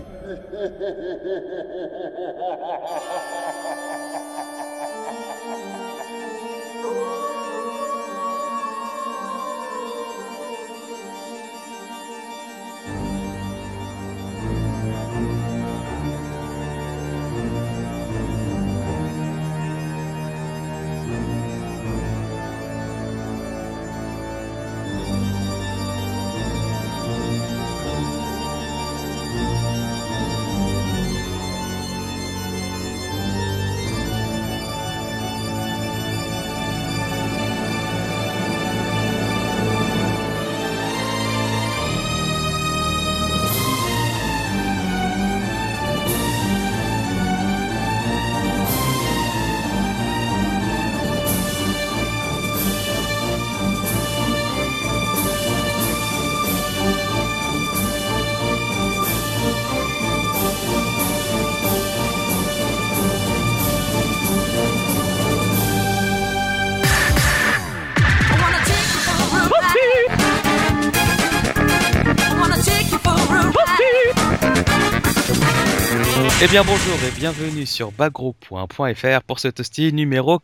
Eh bien bonjour et bienvenue sur bagro.fr pour ce toasty numéro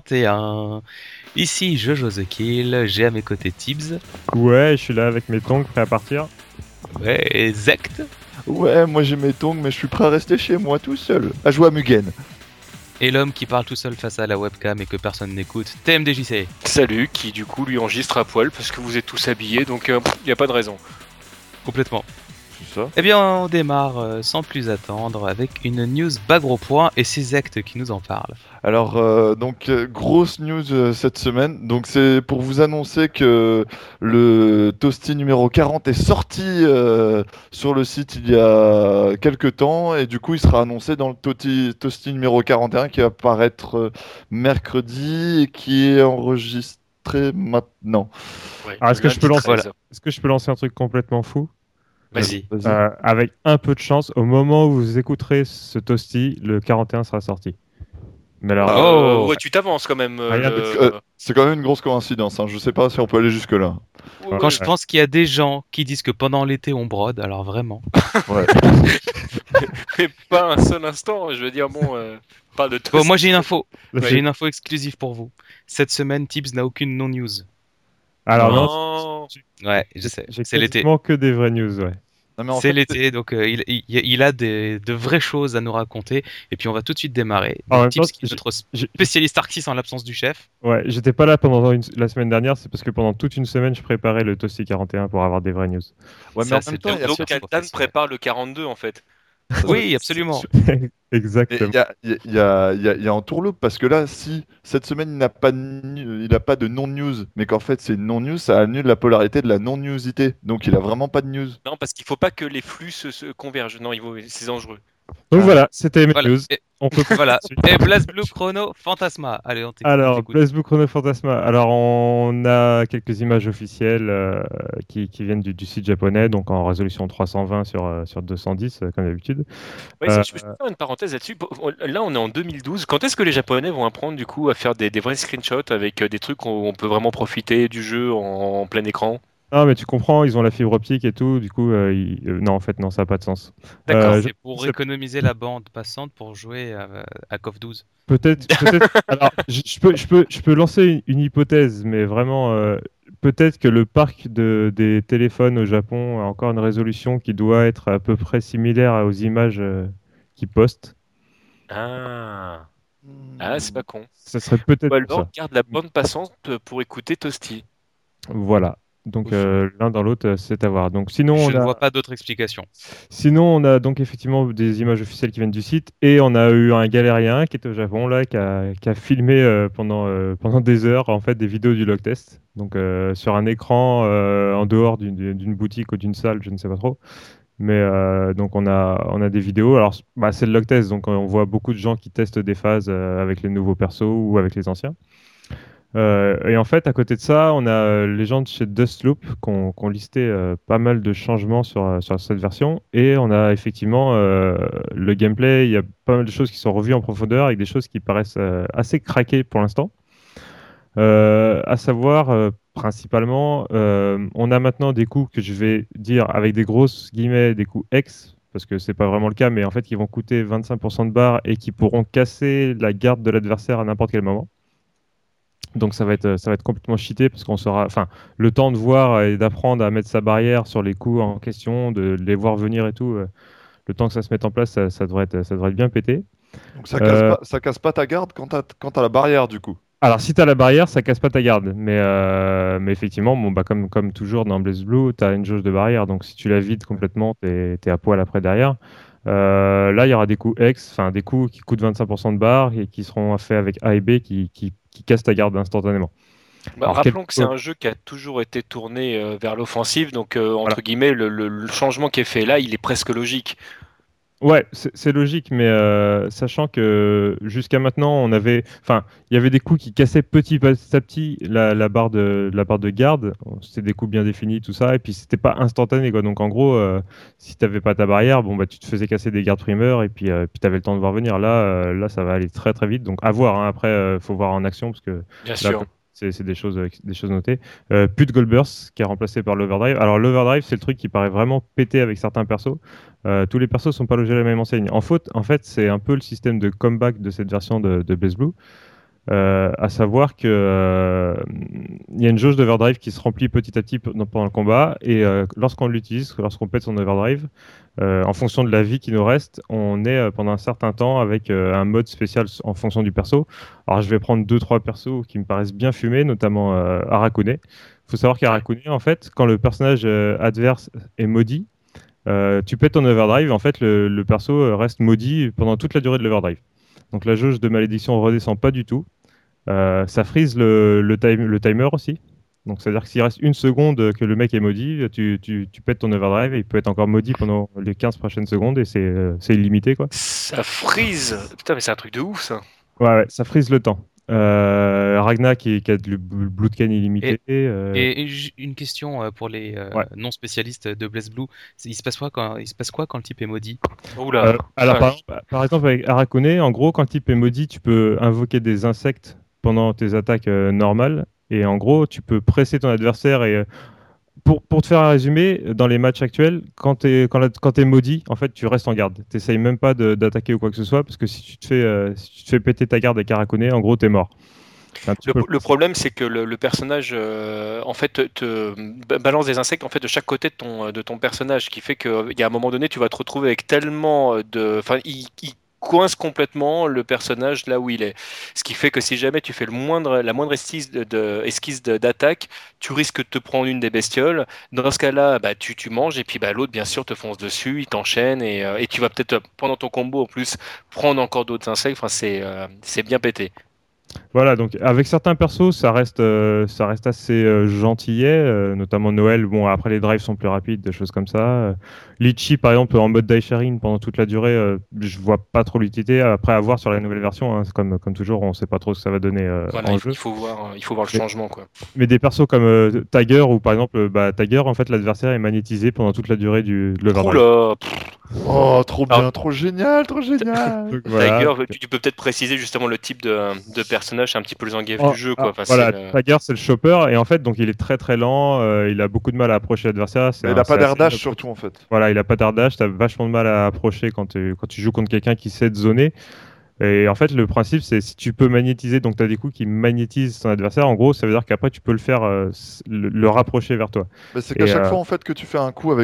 41. Ici Jojo The Kill, j'ai à mes côtés Tibbs. Ouais, je suis là avec mes tongs prêts à partir. Ouais, et Zect. Ouais, moi j'ai mes tongs mais je suis prêt à rester chez moi tout seul, à jouer à Mugen. Et l'homme qui parle tout seul face à la webcam et que personne n'écoute, TMDJC. Salut, qui du coup lui enregistre à poil parce que vous êtes tous habillés donc y a pas de raison. Complètement. C'est ça. Eh bien on démarre sans plus attendre avec une news Bagro Point et c'est Zect qui nous en parle. Alors grosse news cette semaine, donc c'est pour vous annoncer que le Toasty numéro 40 est sorti sur le site il y a quelques temps et du coup il sera annoncé dans le Toasty numéro 41 qui va paraître mercredi et qui est enregistré maintenant. Ouais, Alors, est-ce que je peux lancer un truc complètement fou ? Vas-y. Avec un peu de chance, au moment où vous écouterez ce toasty, le 41 sera sorti. Mais alors, ouais, tu t'avances quand même. C'est quand même une grosse coïncidence, hein. Je sais pas si on peut aller jusque là. Quand je pense qu'il y a des gens qui disent que pendant l'été on brode, alors vraiment. Ouais. Mais pas un seul instant, je veux dire, parle de toi. Bon, moi j'ai une info. J'ai une info exclusive pour vous. Cette semaine, Tibbs n'a aucune non-news. alors non. Ouais, je sais. j'ai C'est l'été. quasiment que des vraies news, ouais. Non, mais en C'est fait, l'été, donc il a de vraies choses à nous raconter. Et puis on va tout de suite démarrer. En même Tibbs, temps, qui est notre j'ai- spécialiste Arxis en l'absence du chef. Ouais, j'étais pas là pendant la semaine dernière, c'est parce que pendant toute une semaine, je préparais le toasty 41 pour avoir des vraies news. ouais, mais Ça, en c'est même temps, il y a bien. Donc sûr, c'est Kaltan professionnel. prépare le 42 en fait. Oui, absolument. Exactement. Il y a un tourloupe parce que là, si cette semaine il n'a pas de non-news, mais qu'en fait c'est une non-news, ça annule la polarité de la non-newsité. Donc il a vraiment pas de news. Non, parce qu'il faut pas que les flux se convergent. Non, c'est dangereux. Donc voilà, c'était mes Voilà. news. Et, On peut voilà. passer dessus. Et Blaze Blue Chrono Fantasma. Allez, on t'écoute. Alors, t'écoute. Blaze Blue Chrono Fantasma. Alors, on a quelques images officielles qui viennent du site japonais, donc en résolution 320 sur 210, comme d'habitude. Ouais, je peux faire une parenthèse là-dessus. Là, on est en 2012. Quand est-ce que les Japonais vont apprendre du coup à faire des vrais screenshots avec des trucs où on peut vraiment profiter du jeu en plein écran? Ah, mais tu comprends, ils ont la fibre optique et tout, du coup, non, en fait, non, ça n'a pas de sens. D'accord. C'est pour économiser la bande passante pour jouer à KOF 12. Peut-être. Alors, je peux lancer une hypothèse, mais vraiment, peut-être que le parc des téléphones au Japon a encore une résolution qui doit être à peu près similaire aux images qu'ils postent. Ah, c'est pas con. Ça serait peut-être Ou pour alors, ça. garde la bande passante pour écouter Toasty. Voilà. Donc, l'un dans l'autre, c'est à voir. Donc, Je sinon, ne vois pas d'autre explication. on a donc effectivement des images officielles qui viennent du site et on a eu un galérien qui était au Japon là, qui a filmé pendant des heures en fait des vidéos du log test. Donc sur un écran en dehors d'une boutique ou d'une salle, je ne sais pas trop. Mais donc on a des vidéos. Alors c'est le log test, donc on voit beaucoup de gens qui testent des phases avec les nouveaux persos ou avec les anciens. Et en fait, à côté de ça, on a les gens de chez Dustloop qui ont listé pas mal de changements sur cette version. Et on a effectivement le gameplay, il y a pas mal de choses qui sont revues en profondeur avec des choses qui paraissent assez craquées pour l'instant. À savoir, principalement, on a maintenant des coups que je vais dire avec des grosses guillemets, des coups X, parce que c'est pas vraiment le cas, mais en fait qui vont coûter 25% de barre et qui pourront casser la garde de l'adversaire à n'importe quel moment. Donc ça va être complètement cheaté parce qu'on sera, enfin, le temps de voir et d'apprendre à mettre sa barrière sur les coups en question, de les voir venir et tout, le temps que ça se mette en place, ça devrait être bien pété. Donc Euh, ça casse pas ta garde quand t'as la barrière du coup. alors si tu as la barrière, ça casse pas ta garde, mais effectivement, bon, bah, comme toujours dans BlazBlue, tu as une jauge de barrière, donc si tu la vides complètement, t'es à poil après derrière. Là, il y aura des coups X, enfin des coups qui coûtent 25% de barre et qui seront faits avec A et B qui cassent ta garde instantanément. Bah, Alors, rappelons que c'est un jeu qui a toujours été tourné vers l'offensive, donc voilà. entre guillemets, le changement qui est fait là, il est presque logique. Ouais, c'est logique, mais sachant que jusqu'à maintenant, enfin, il y avait des coups qui cassaient petit à petit la barre de garde. C'était des coups bien définis, tout ça, et puis c'était pas instantané, quoi. Donc en gros, si t'avais pas ta barrière, bon bah tu te faisais casser des gardes primeurs, et puis t'avais le temps de voir venir. Là, ça va aller très très vite. Donc à voir. Hein. Après, faut voir en action parce que Bien là, sûr. c'est des choses notées. Plus de Gold Burst qui est remplacé par l'Overdrive. Alors l'Overdrive, c'est le truc qui paraît vraiment pété avec certains persos. Tous les persos sont pas logés à la même enseigne. En fait, c'est un peu le système de comeback de cette version de BlazBlue, à savoir que il y a une jauge d'overdrive qui se remplit petit à petit pendant le combat, et lorsqu'on l'utilise, lorsqu'on pète son overdrive, en fonction de la vie qui nous reste, on est pendant un certain temps avec un mode spécial en fonction du perso. Alors je vais prendre deux trois persos qui me paraissent bien fumés, notamment Arakune. Il faut savoir qu'Arakune, en fait, quand le personnage adverse est maudit, tu pètes ton overdrive, en fait, le perso reste maudit pendant toute la durée de l'overdrive. Donc la jauge de malédiction redescend pas du tout. Ça freeze le timer aussi. Donc c'est-à-dire que s'il reste une seconde que le mec est maudit, tu pètes ton overdrive et il peut être encore maudit pendant les 15 prochaines secondes et c'est illimité, quoi. Ça freeze. Putain, mais c'est un truc de ouf, ça. Ouais, ça freeze le temps. Ragnar qui a le Blood Can illimité. Une question pour les Ouais. non spécialistes de BlazBlue, il se passe quoi quand le type est maudit? Oula. Alors, Vache. par exemple, avec Arakune, en gros, quand le type est maudit, tu peux invoquer des insectes pendant tes attaques normales. Et en gros, tu peux presser ton adversaire. Et pour te faire un résumé, dans les matchs actuels, quand t'es maudit, en fait, tu restes en garde. T'essayes même pas d'attaquer ou quoi que ce soit, parce que si tu te fais péter ta garde avec Arakune, en gros, t'es mort. C'est un petit peu Le problème, c'est que le personnage, en fait, balance des insectes en fait de chaque côté de ton personnage, ce qui fait qu'il y a un moment donné, tu vas te retrouver avec tellement de, enfin, il coince complètement le personnage là où il est. Ce qui fait que si jamais tu fais la moindre esquisse d'attaque, tu risques de te prendre une des bestioles. Dans ce cas-là, bah, tu manges et puis bah, l'autre, bien sûr, te fonce dessus, il t'enchaîne et tu vas peut-être pendant ton combo en plus prendre encore d'autres insectes. Enfin, c'est bien pété. Voilà, donc avec certains persos, ça reste assez gentillet, notamment Noël. Bon, après les drives sont plus rapides, des choses comme ça. Litchi, par exemple, en mode die sharing pendant toute la durée, je vois pas trop l'utilité. Après, à voir sur la nouvelle version, hein, c'est comme toujours, on sait pas trop ce que ça va donner Voilà, en jeu. il faut voir le Mais, changement, quoi. mais des persos comme Tiger, ou par exemple, Tiger, en fait, l'adversaire est magnétisé pendant toute la durée de l'overdrive. Oula! Oh, trop Alors, bien, trop génial, trop génial. Donc, voilà. Tiger, tu peux peut-être préciser justement le type de personnage, c'est un petit peu le Zangief Oh, du jeu, quoi. Enfin, voilà, Tiger, c'est le chopper, et en fait, donc il est très très lent, il a beaucoup de mal à approcher l'adversaire. Mais il a pas C'est d'air assez dash surtout en fait. Voilà, il a pas d'ardage, t'as vachement de mal à approcher quand tu joues contre quelqu'un qui sait te zoner. Et en fait, le principe, c'est si tu peux magnétiser, donc tu as des coups qui magnétisent ton adversaire, en gros, ça veut dire qu'après, tu peux le faire le rapprocher vers toi. Mais c'est qu'à Et chaque fois en fait que tu fais un coup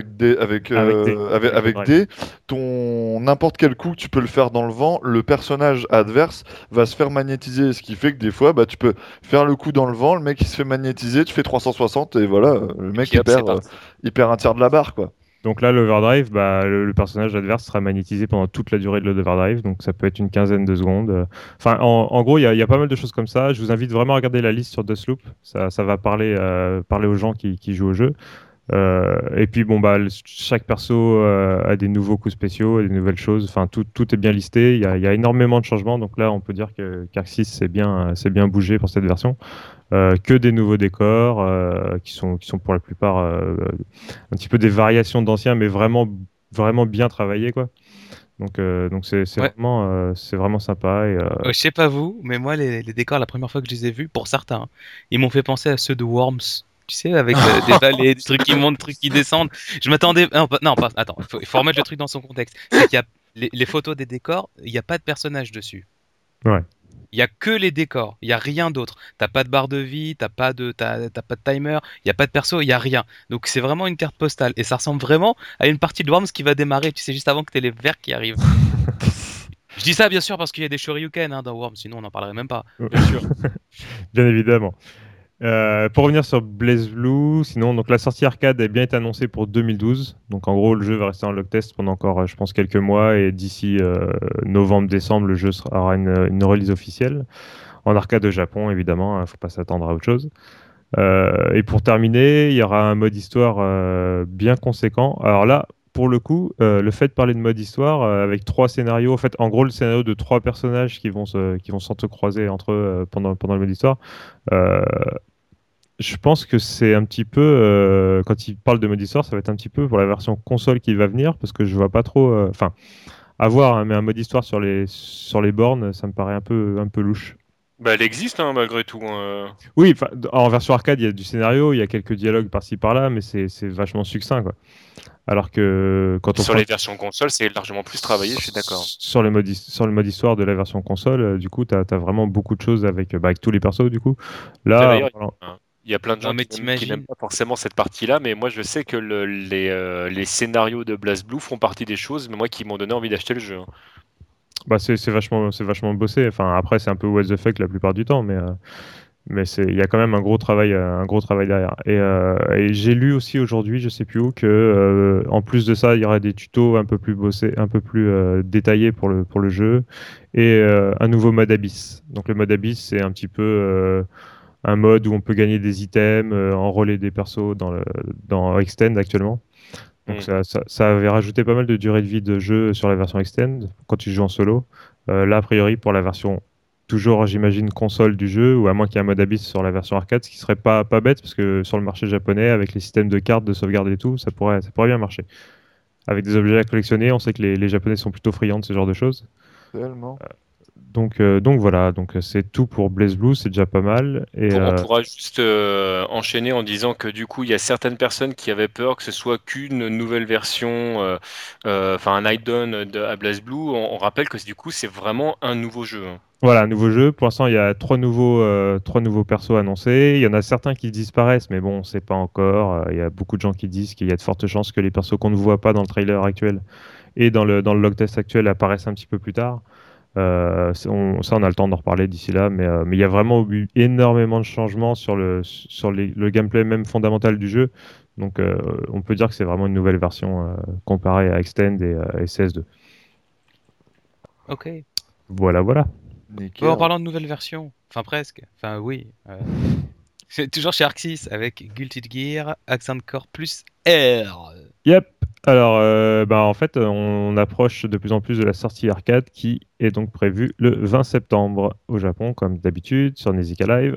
avec avec D, ton n'importe quel coup tu peux le faire dans le vent, le personnage adverse va se faire magnétiser, ce qui fait que des fois bah tu peux faire le coup dans le vent, le mec il se fait magnétiser, tu fais 360 et voilà, le mec puis hop, c'est parti. il il perd un tiers de la barre quoi. Donc là, l'overdrive, bah, le personnage adverse sera magnétisé pendant toute la durée de l'overdrive, donc ça peut être une quinzaine de secondes. Enfin, en gros, il y a pas mal de choses comme ça. Je vous invite vraiment à regarder la liste sur Deathloop. Ça va parler aux gens qui jouent au jeu. Et puis bon bah chaque perso a des nouveaux coups spéciaux, et des nouvelles choses. Enfin tout est bien listé. Il y a énormément de changements. Donc là on peut dire que qu'Arxis c'est bien bougé pour cette version. Que des nouveaux décors qui sont pour la plupart un petit peu des variations d'anciens, mais vraiment bien travaillés quoi. Donc Ouais. c'est vraiment sympa et Je sais pas vous, mais moi les décors la première fois que je les ai vus, pour certains, hein, ils m'ont fait penser à ceux de Worms. tu sais, avec des vallées, des trucs qui montent, des trucs qui descendent. Je m'attendais. Non, pas. Attends, il faut remettre le truc dans son contexte. C'est qu'il y a les photos des décors, il n'y a pas de personnage dessus. Ouais. Il y a que les décors, il y a rien d'autre. T'as pas de barre de vie, t'as pas de timer, il y a pas de perso, il y a rien. Donc c'est vraiment une carte postale et ça ressemble vraiment à une partie de Worms qui va démarrer, tu sais, juste avant que t'aies les verts qui arrivent. Je dis ça bien sûr parce qu'il y a des Shoryuken dans Worms, sinon on n'en parlerait même pas. Bien sûr. Bien évidemment. Pour revenir sur BlazBlue, sinon donc la sortie arcade a bien été annoncée pour 2012. Donc en gros, le jeu va rester en log test pendant encore, je pense, quelques mois et d'ici novembre-décembre, le jeu aura une release officielle en arcade au Japon, évidemment. Faut pas s'attendre à autre chose. Et pour terminer, il y aura un mode histoire bien conséquent. Alors là, pour le coup, le fait de parler de mode histoire avec 3 scénarios, en fait, en gros, le scénario de 3 personnages qui vont s'entrecroiser entre eux pendant le mode histoire. Je pense que c'est un petit peu, quand il parle de mode histoire, ça va être un petit peu pour la version console qui va venir, parce que je vois pas trop. Enfin, à voir, hein, mais un mode histoire sur les bornes, ça me paraît un peu louche. Bah, elle existe malgré tout. Oui, en version arcade, il y a du scénario, il y a quelques dialogues par-ci par-là, mais c'est vachement succinct, quoi. Alors que quand on Sur prend les versions console, c'est largement plus travaillé, je suis d'accord. sur le mode histoire de la version console, du coup, tu as vraiment beaucoup de choses avec tous les persos, du coup. Là, D'ailleurs, voilà. il y a plein de gens Non, mais qui n'aiment t'imagines. pas forcément cette partie-là, mais moi je sais que les scénarios de BlazBlue font partie des choses, mais moi qui m'ont donné envie d'acheter le jeu. C'est vachement bossé. Enfin, après, c'est un peu what the fuck la plupart du temps, mais il y a quand même un gros travail derrière. Et j'ai lu aussi aujourd'hui, je sais plus où, que en plus de ça, il y aurait des tutos un peu plus bossés, un peu plus détaillés pour le jeu, et un nouveau mode Abyss. Donc le mode Abyss, c'est un petit peu un mode où on peut gagner des items, enrôler des persos dans Extend actuellement. Donc ça avait rajouté pas mal de durée de vie de jeu sur la version Extend quand tu joues en solo. Là, a priori, pour la version toujours, j'imagine, console du jeu, ou à moins qu'il y ait un mode Abyss sur la version arcade, ce qui serait pas bête, parce que sur le marché japonais, avec les systèmes de cartes, de sauvegarde et tout, ça pourrait bien marcher. Avec des objets à collectionner, on sait que les Japonais sont plutôt friands de ce genre de choses. Tellement. Donc voilà, c'est tout pour BlazBlue, c'est déjà pas mal. Et On pourra juste enchaîner en disant que du coup, il y a certaines personnes qui avaient peur que ce soit qu'une nouvelle version, enfin un add-on à BlazBlue. On rappelle que du coup, c'est vraiment un nouveau jeu. voilà, un nouveau jeu. Pour l'instant, il y a trois nouveaux persos annoncés. Il y en a certains qui disparaissent, mais bon, on ne sait pas encore. Il y a beaucoup de gens qui disent qu'il y a de fortes chances que les persos qu'on ne voit pas dans le trailer actuel et dans le log test actuel apparaissent un petit peu plus tard. On a le temps d'en reparler d'ici là, mais il y a vraiment eu énormément de changements sur le gameplay même fondamental du jeu. Donc on peut dire que c'est vraiment une nouvelle version comparée à Extend et CS2. Ok. Voilà. Nickel. En parlant de nouvelle version, enfin presque, enfin oui. C'est toujours chez Arc 6 avec Guilty Gear, Accent Core plus R. Yep. Alors, en fait, on approche de plus en plus de la sortie arcade qui est donc prévue le 20 septembre au Japon, comme d'habitude, sur Nezika Live.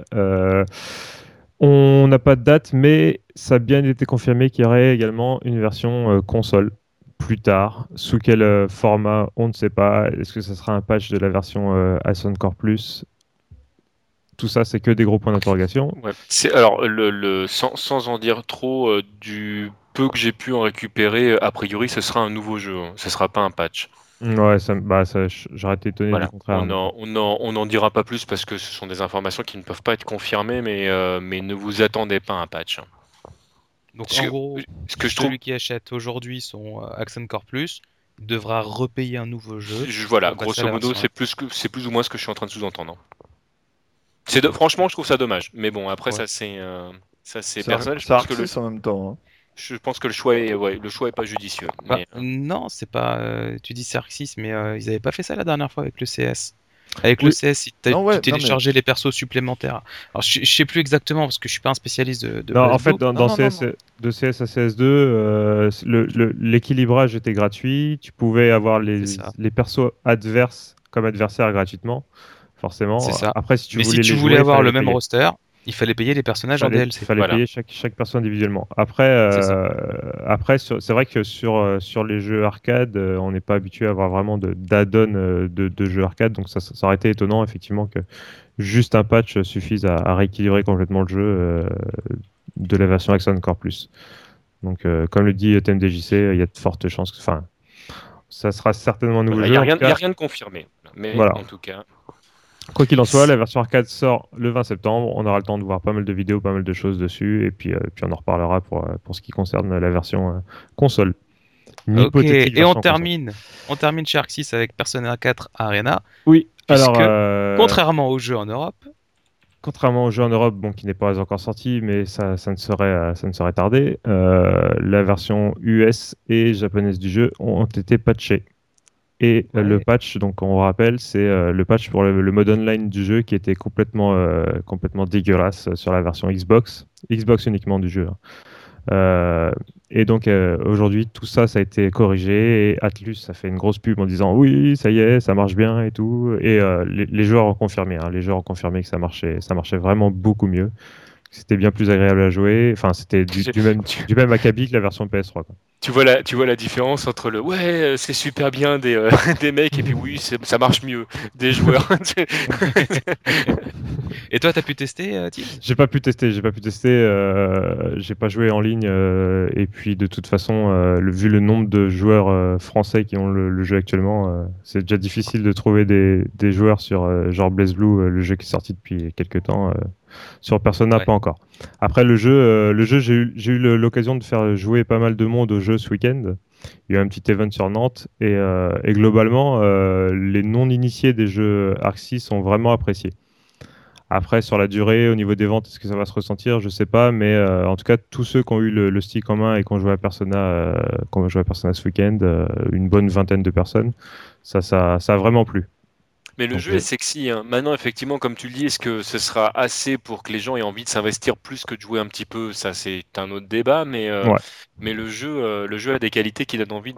On n'a pas de date, mais ça a bien été confirmé qu'il y aurait également une version console plus tard. Sous quel format, on ne sait pas. Est-ce que ce sera un patch de la version Accent Core Plus? Tout ça, c'est que des gros points d'interrogation. Ouais. Alors, sans en dire trop, du peu que j'ai pu en récupérer, a priori, ce sera un nouveau jeu. Ce sera pas un patch. Ouais, j'aurais été étonné Voilà. du contraire. On n'en dira pas plus parce que ce sont des informations qui ne peuvent pas être confirmées, mais ne vous attendez pas à un patch. Donc Ce en que- gros, ce que je trouve, celui qui achète aujourd'hui son Accent Core Plus devra repayer un nouveau jeu. voilà, pour passer à grosso la modo, version c'est plus ou moins ce que je suis en train de sous-entendre. Franchement, je trouve ça dommage. Mais bon, après, Ouais. ça c'est C'est personnel. Je c'est pense que Arc 6 en même temps. Hein. je pense que le choix est pas judicieux. Mais, Non, c'est pas. Tu dis c'est Arc 6, mais ils avaient pas fait ça la dernière fois avec le CS. Avec le Oui. CS, Non, ouais, tu téléchargeais les persos supplémentaires. Alors je sais plus exactement parce que je suis pas un spécialiste de Non, en BlazBlue. fait, dans Non, CS, de CS à CS2, l'équilibrage était gratuit. Tu pouvais avoir C'est ça. les persos adverses comme adversaires gratuitement, forcément. C'est ça. Après, si tu Mais si voulais tu les voulais jouer, avoir fallait le les même payer. roster, il fallait payer les personnages en DLC. Fallait Voilà. payer chaque perso individuellement. Après, C'est ça. c'est vrai que sur les jeux arcade, on n'est pas habitué à avoir vraiment d'add-on de jeux arcade. Donc ça aurait été étonnant, effectivement, que juste un patch suffise à rééquilibrer complètement le jeu de la version Accent encore plus. Donc, comme le dit TMDJC, il y a de fortes chances. Enfin, ça sera certainement un nouveau Il jeu. n'y a, En tout cas, rien de confirmé. Mais voilà. en tout cas. Quoi qu'il en soit, la version arcade sort le 20 septembre. On aura le temps de voir pas mal de vidéos, pas mal de choses dessus. Et puis on en reparlera pour ce qui concerne la version console. Une Ok, hypothétique et on version termine chez Arxis avec Persona 4 Arena, Oui, puisque, alors, contrairement aux jeux en Europe, contrairement au jeu en Europe, bon, qui n'est pas encore sorti, mais ça ne saurait tarder, la version US et japonaise du jeu ont été patchées. Et le patch, donc on rappelle, c'est le patch pour le mode online du jeu qui était complètement dégueulasse sur la version Xbox, Xbox uniquement du jeu, hein. Et donc aujourd'hui, tout ça, ça a été corrigé et Atlus a fait une grosse pub en disant oui, ça y est, ça marche bien et tout. Et les joueurs ont confirmé, hein, les joueurs ont confirmé que ça marchait vraiment beaucoup mieux. C'était bien plus agréable à jouer. Enfin, c'était du même acabit que la version PS3, quoi. Tu vois la différence entre le c'est super bien des, des mecs et puis oui, ça marche mieux des joueurs. Et toi, t'as pu tester, Tim? J'ai pas pu tester. J'ai pas joué en ligne. Et puis, de toute façon, vu le nombre de joueurs français qui ont le jeu actuellement, c'est déjà difficile de trouver des joueurs sur genre BlazBlue, le jeu qui est sorti depuis quelques temps. Sur Persona, pas encore. Après, le jeu j'ai eu l'occasion de faire jouer pas mal de monde au jeu ce week-end. Il y a eu un petit event sur Nantes. Et globalement, les non-initiés des jeux Arxis ont vraiment apprécié. Après, sur la durée, au niveau des ventes, est-ce que ça va se ressentir? Je sais pas, mais en tout cas, tous ceux qui ont eu le stick en main et qui ont joué à Persona, ce week-end, une bonne vingtaine de personnes, ça a vraiment plu. Mais le jeu est sexy, hein. Maintenant, effectivement, comme tu le dis, est-ce que ce sera assez pour que les gens aient envie de s'investir plus que de jouer un petit peu? Ça, c'est un autre débat, mais le jeu a des qualités qui donnent envie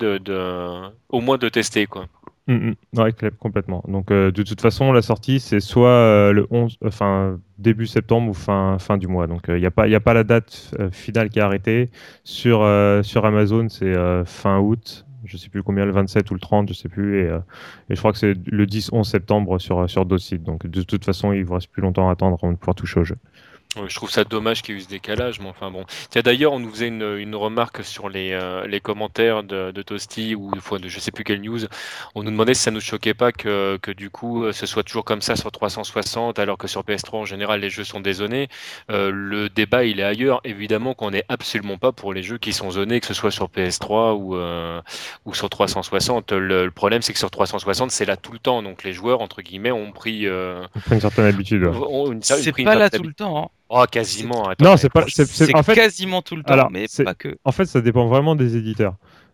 au moins de tester, quoi. Ouais, complètement. Donc, de toute façon, la sortie, c'est soit le 11, enfin, début septembre ou fin du mois. Donc, il n'y a pas la date finale qui est arrêtée. Sur Amazon, c'est fin août. Je sais plus combien, le 27 ou le 30, je sais plus. Et je crois que c'est le 10-11 septembre sur d'autres sites. Donc, de toute façon, il ne vous reste plus longtemps à attendre avant de pouvoir toucher au jeu. Je trouve ça dommage qu'il y ait eu ce décalage, mais enfin bon. Tiens, d'ailleurs, on nous faisait une remarque sur les commentaires de Toasty ou de je sais plus quelle news. On nous demandait si ça nous choquait pas que du coup ce soit toujours comme ça sur 360, alors que sur PS3 en général les jeux sont dézonés. Le débat il est ailleurs. Évidemment qu'on n'est absolument pas pour les jeux qui sont zonés, que ce soit sur PS3 ou sur 360. Le problème c'est que sur 360 c'est là tout le temps, donc les joueurs entre guillemets ont pris une certaine habitude. C'est pas là tout le temps, hein. Oh, quasiment. Attends, non, c'est pas. En fait, quasiment tout le temps, alors, mais pas que. En fait, ça dépend vraiment des éditeurs.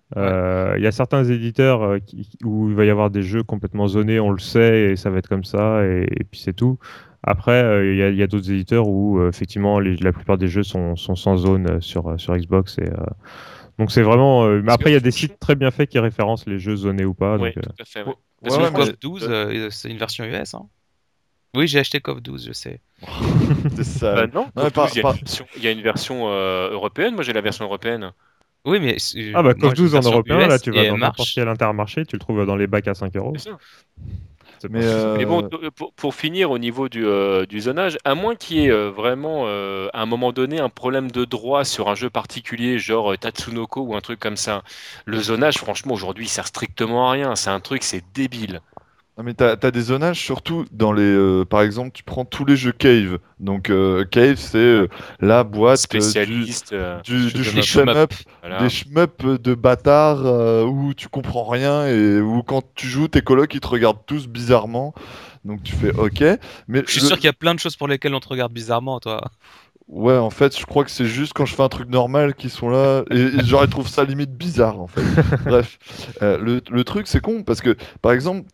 Il y a certains éditeurs où il va y avoir des jeux complètement zonés, on le sait, et ça va être comme ça, et puis c'est tout. Après, il y a d'autres éditeurs où effectivement la plupart des jeux sont sans zone sur Xbox. Donc c'est vraiment. Mais après, il y a des sites très bien faits qui référencent les jeux zonés ou pas. Oui, donc, tout à fait. Parce que KOF 12, c'est une version US. Hein. Oui, j'ai acheté KOF 12, je sais. C'est ça. Non, il y a une version européenne. Moi, j'ai la version européenne. Oui, mais. KOF 12 en européen, US, là, tu vas dans n'importe quel Intermarché, tu le trouves dans les bacs à 5 €. Mais bon, pour finir au niveau du zonage, à moins qu'il y ait vraiment à un moment donné un problème de droit sur un jeu particulier, genre Tatsunoko ou un truc comme ça, le zonage, franchement, aujourd'hui, il sert strictement à rien. C'est un truc, c'est débile. Non, mais t'as des zonages surtout dans les. Par exemple, tu prends tous les jeux Cave. Donc, Cave, c'est la boîte spécialiste du shmup, voilà. Des shmup de bâtards où tu comprends rien et où quand tu joues, tes colocs ils te regardent tous bizarrement. Donc, tu fais OK. Mais je suis sûr qu'il y a plein de choses pour lesquelles on te regarde bizarrement, toi. Ouais, en fait, je crois que c'est juste quand je fais un truc normal qu'ils sont là et genre ils trouvent ça limite bizarre en fait. Bref, le truc c'est con parce que par exemple,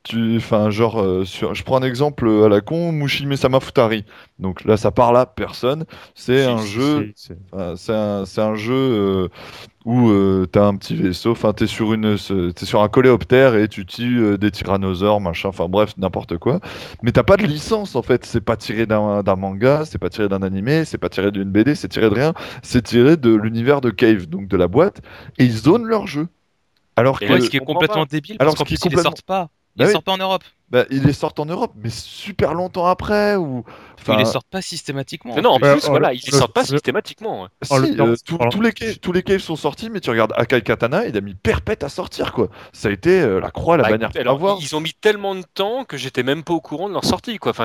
je prends un exemple à la con, Mushime Sama Futari. Donc là, ça parle à personne. C'est un jeu, c'est un jeu où t'as un petit vaisseau, enfin t'es sur un coléoptère et tu tues des tyrannosaures, machin, enfin bref, n'importe quoi. Mais t'as pas de licence en fait, c'est pas tiré d'un manga, c'est pas tiré d'un animé, c'est pas tiré d'une BD, c'est tiré de rien, c'est tiré de l'univers de Cave, donc de la boîte, et ils zonent leur jeu. Alors ce qui est complètement débile, parce qu'en plus ils les sortent pas. Bah Ils oui. sortent pas en Europe. Bah, ils les sortent en Europe, mais super longtemps après. Ils les Enfin, sortent pas systématiquement. Mais non, en Ouais, plus, voilà, ils les sortent pas systématiquement. Ouais. en si, l'occurrence, tous les caves sont sortis, mais tu regardes Akai Katana, il a mis perpète à sortir, quoi. Ça a été la croix, la Bah, bannière écoute, pour alors, avoir. ils ont mis tellement de temps que j'étais même pas au courant de leur sortie, quoi. Enfin,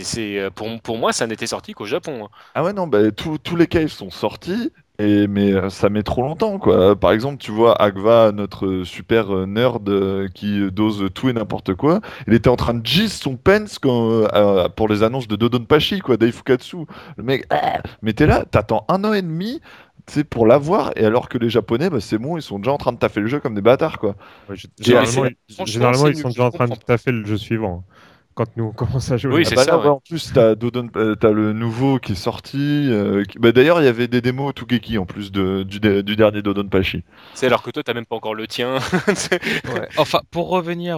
pour moi, ça n'était sorti qu'au Japon. Hein. Ah ouais, non, bah, tous les caves sont sortis, mais ça met trop longtemps, quoi. Par exemple, tu vois, Agva, notre super nerd qui dose tout et n'importe quoi, il était en train de gis son pence pour les annonces de Dodonpachi, quoi, Daifukatsu. Le mec, mais t'es là, t'attends 1 an et demi, tu sais, pour l'avoir, et alors que les Japonais, bah, c'est bon, ils sont déjà en train de taffer le jeu comme des bâtards, quoi. ouais, Et, généralement, Franchement, généralement, c'est ils nul, sont je déjà en train de comprends pas. taffer le jeu suivant, hein, quand nous on commence à jouer. Oui, ah c'est bah là, ça, ouais, ouais. en plus, t'as le nouveau qui est sorti. Bah, d'ailleurs, il y avait des démos au Tougeki en plus du dernier Dodonpachi. C'est alors que toi, t'as même pas encore le tien. Ouais. Enfin, pour revenir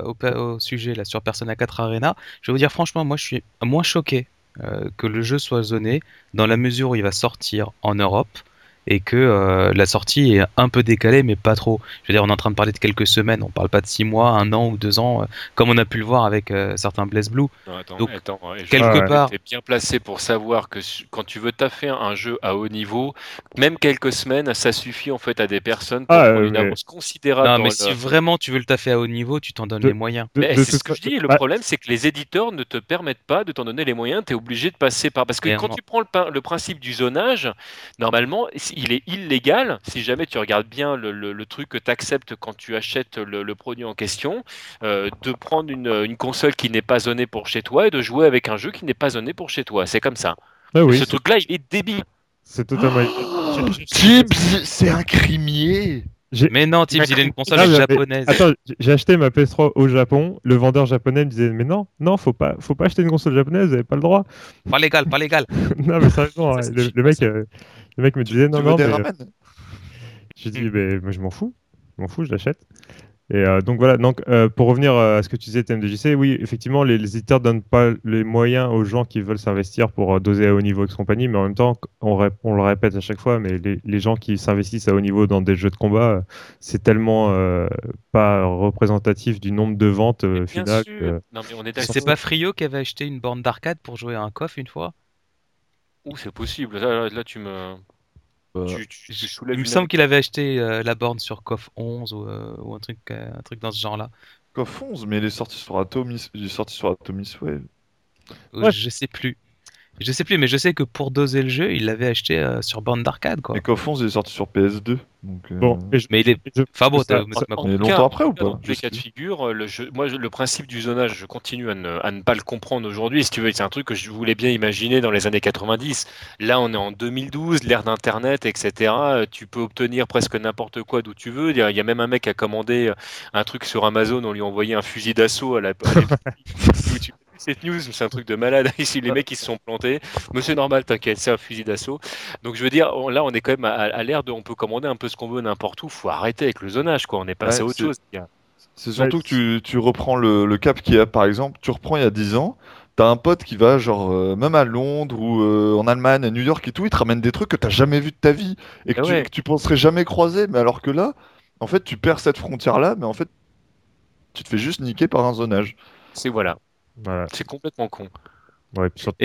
au sujet là sur Persona 4 Arena, je vais vous dire franchement, moi je suis moins choqué que le jeu soit zoné dans la mesure où il va sortir en Europe et que la sortie est un peu décalée, mais pas trop. Je veux dire, on est en train de parler de quelques semaines, on parle pas de 6 mois, 1 an ou 2 ans, comme on a pu le voir avec certains BlazBlue. Non, attends, Donc et je quelque Ouais, trouve que part, tu es bien placé pour savoir que quand tu veux taffer un jeu à haut niveau, même quelques semaines, ça suffit en fait à des personnes pour prendre une mais avance considérable non, dans mais si le. vraiment tu veux le taffer à haut niveau, tu t'en donnes les de, moyens. Mais de c'est ce toute que je dis. Le ah, problème, c'est que les éditeurs ne te permettent pas de t'en donner les moyens. Tu es obligé de passer par. Parce que Et quand tu prends le principe du zonage, normalement, il est illégal, si jamais tu regardes bien le truc que tu acceptes quand tu achètes le produit en question, de prendre une console qui n'est pas zonée pour chez toi et de jouer avec un jeu qui n'est pas zoné pour chez toi. C'est comme ça. oui, Ce truc-là, il est débile. c'est totalement. Tibbs, c'est un crimier! J'ai- Mais non, Tibbs, il a une console Ah, mais japonaise. attends, j'ai acheté ma PS3 au Japon. Le vendeur japonais me disait, mais non, non, faut pas acheter une console japonaise, vous avez pas le droit. Pas légal, pas légal. Non, mais sérieusement, Ça, ouais, c'est chinois, ça. le mec me disait, non, Tu veux non, des mais ramen? j'ai dit, mais moi, je m'en fous, je l'achète. Et donc voilà, donc, pour revenir à ce que tu disais, TMDJC, oui, effectivement, les éditeurs donnent pas les moyens aux gens qui veulent s'investir pour doser à haut niveau et compagnie, mais en même temps, on le répète à chaque fois, mais les gens qui s'investissent à haut niveau dans des jeux de combat, c'est tellement pas représentatif du nombre de ventes Mais bien finales. sûr. Non, mais on est C'est d'accord. pas Frio qui avait acheté une borne d'arcade pour jouer à un coff une fois? Ouh, c'est possible. Là, tu me. Euh, Tu soulèves Il me une semble qu'il avait acheté la borne sur KOF 11 ou un truc dans ce genre-là. KOF 11, mais il est sorti sur Atomis Wave. Ouais. Je sais plus. Je sais plus, mais je sais que pour doser le jeu, il l'avait acheté sur borne d'arcade, Et quoi. KOF 11, il est sorti sur PS2. Donc, Bon, Mais il est. Enfin bon, ça- mais ça- c'est ma- Mais longtemps après ou pas? Dans tous les cas de figure, le principe du zonage, je continue à ne pas le comprendre aujourd'hui. Si tu veux, c'est un truc que je voulais bien imaginer dans les années 90. Là, on est en 2012, l'ère d'Internet, etc. Tu peux obtenir presque n'importe quoi d'où tu veux. Il y a même un mec qui a commandé un truc sur Amazon, on lui a envoyé un fusil d'assaut à l'époque. Tu as vu cette news, c'est un truc de malade. Ici, les mecs, ils se sont plantés. Mais c'est normal, t'inquiète, c'est un fusil d'assaut. Donc, je veux dire, là, on est quand même à l'ère de on peut commander un peu ce qu'on veut n'importe où. Faut arrêter avec le zonage, quoi. On est passé Ouais, à autre chose, les gars. c'est surtout que tu reprends le cap qu'il y a, par exemple, tu reprends il y a 10 ans, t'as un pote qui va, genre, même à Londres ou en Allemagne, à New York et tout, il te ramène des trucs que t'as jamais vu de ta vie et Ah ouais. que tu penserais jamais croiser, mais alors que là, en fait, tu perds cette frontière-là, mais en fait, tu te fais juste niquer par un zonage. Voilà, voilà. c'est complètement con. Ouais, puis surtout- Et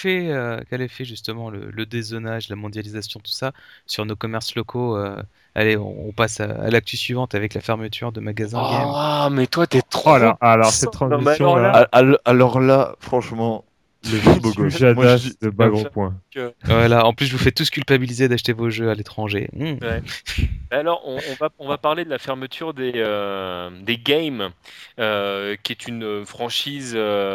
quel effet justement le dézonage, la mondialisation, tout ça, sur nos commerces locaux allez, on passe à l'actu suivante avec la fermeture de magasins game. Ah, mais toi, t'es Oh, trop. alors cette Non, mais transition alors là, Alors là, franchement, le beau visu gosse. Moi, je Jadas dis, de bas gros point. Voilà, en plus je vous fais tous culpabiliser d'acheter vos jeux à l'étranger. Ouais. Alors, on va parler de la fermeture des games, qui est une franchise,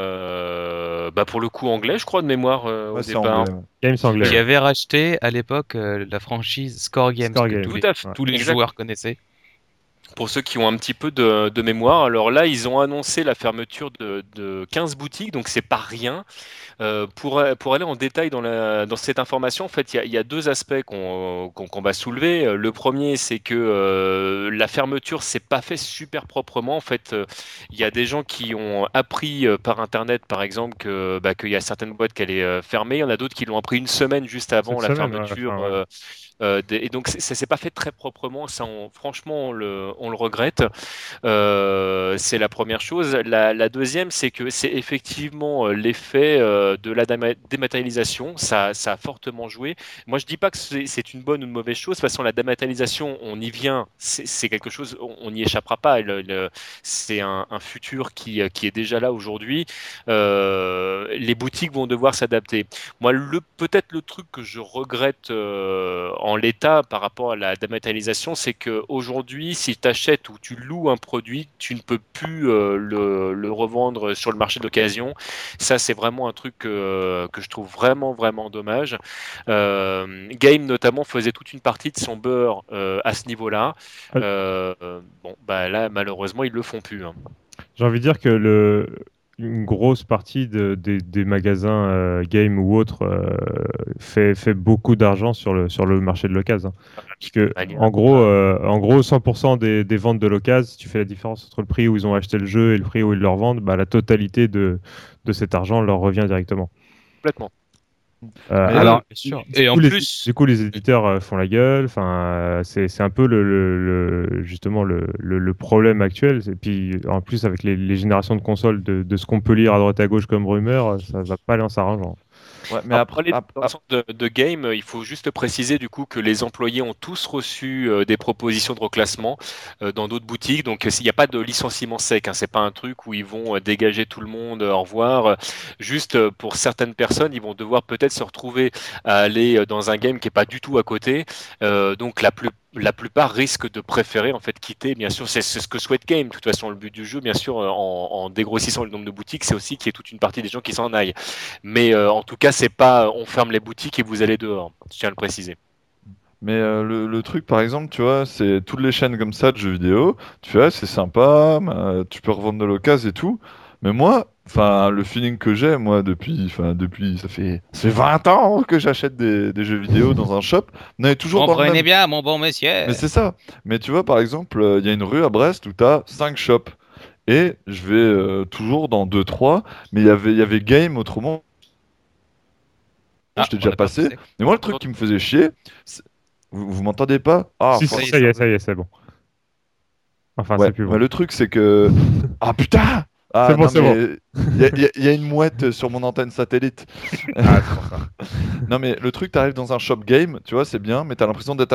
pour le coup anglais, je crois, de mémoire au ouais, c'est départ. anglais. Ouais. Games anglais. Qui avait racheté à l'époque la franchise Score Games Score que Games. Tout à fait. Ouais. tous les Exact. joueurs connaissaient. Pour ceux qui ont un petit peu de mémoire, alors là, ils ont annoncé la fermeture de 15 boutiques, donc c'est pas rien. Pour aller en détail dans cette information, en fait, il y a deux aspects qu'on va soulever. Le premier, c'est que la fermeture s'est pas fait super proprement. En fait, il y a des gens qui ont appris par Internet, par exemple, qu'il y a certaines boîtes qui allaient fermer. Il y en a d'autres qui l'ont appris une semaine juste avant Cette la semaine, ouais, fermeture. enfin, ouais. Et donc ça s'est pas fait très proprement. Ça, franchement, on le regrette. C'est la première chose. La deuxième, c'est que c'est effectivement l'effet de la dématérialisation. Ça a fortement joué. Moi, je dis pas que c'est une bonne ou une mauvaise chose. De toute façon, la dématérialisation, on y vient. C'est quelque chose, on n'y échappera pas. C'est un futur qui est déjà là aujourd'hui. Les boutiques vont devoir s'adapter. Moi, peut-être le truc que je regrette en l'état par rapport à la dématérialisation, c'est qu'aujourd'hui, si tu achètes ou tu loues un produit, tu ne peux plus le revendre sur le marché d'occasion. Ça, c'est vraiment un truc que je trouve vraiment, vraiment dommage. Game, notamment, faisait toute une partie de son beurre à ce niveau-là. Bon, bah là, malheureusement, ils le font plus. Hein. J'ai envie de dire que une grosse partie des magasins game ou autres fait beaucoup d'argent sur le marché de l'occasion. Parce que, en gros 100% des ventes de l'occasion, si tu fais la différence entre le prix où ils ont acheté le jeu et le prix où ils le revendent, bah, la totalité de cet argent leur revient directement. Complètement. Alors, bien sûr. Et en plus, du coup, les éditeurs font la gueule. Enfin, c'est un peu justement le problème actuel. Et puis, en plus, avec les générations de consoles, de ce qu'on peut lire à droite à gauche comme rumeur, ça va pas aller en s'arrangeant. Ouais, mais Après, dans le sens de game, il faut juste préciser du coup que les employés ont tous reçu des propositions de reclassement dans d'autres boutiques. Donc, il n'y a pas de licenciement sec. Hein, c'est pas un truc où ils vont dégager tout le monde, au revoir. Juste pour certaines personnes, ils vont devoir peut-être se retrouver à aller dans un game qui est pas du tout à côté. Donc, la plupart risquent de préférer en fait quitter. Bien sûr, c'est ce que souhaite Game. De toute façon, le but du jeu, bien sûr, en dégrossissant le nombre de boutiques, c'est aussi qu'il y ait toute une partie des gens qui s'en aillent. Mais en tout cas, c'est pas on ferme les boutiques et vous allez dehors. Je tiens à le préciser. Mais le truc, par exemple, tu vois, c'est toutes les chaînes comme ça de jeux vidéo. Tu fais, ah, c'est sympa, tu peux revendre de l'occasion et tout. Mais moi, enfin, le feeling que j'ai, moi, depuis, ça fait 20 ans que j'achète des jeux vidéo dans un shop. On est toujours dans le comprenez même. bien, mon bon monsieur. Mais c'est ça. Mais tu vois, par exemple, il y a une rue à Brest où tu as 5 shops. Et je vais toujours dans deux trois. Mais il y avait Game autrement. J'étais On déjà n'a pas passé. passé. Mais moi, le truc qui me faisait chier, vous m'entendez pas? Ah, Si, ça y est, ça y est, ça y est, c'est bon. Enfin, ouais, c'est plus bah, bon. le truc c'est que... Ah putain! C'est Ah bon, non c'est mais il y a une mouette sur mon antenne satellite. Ah, c'est pour ça. Non mais le truc, t'arrives dans un shop game, tu vois, c'est bien, mais t'as l'impression d'être à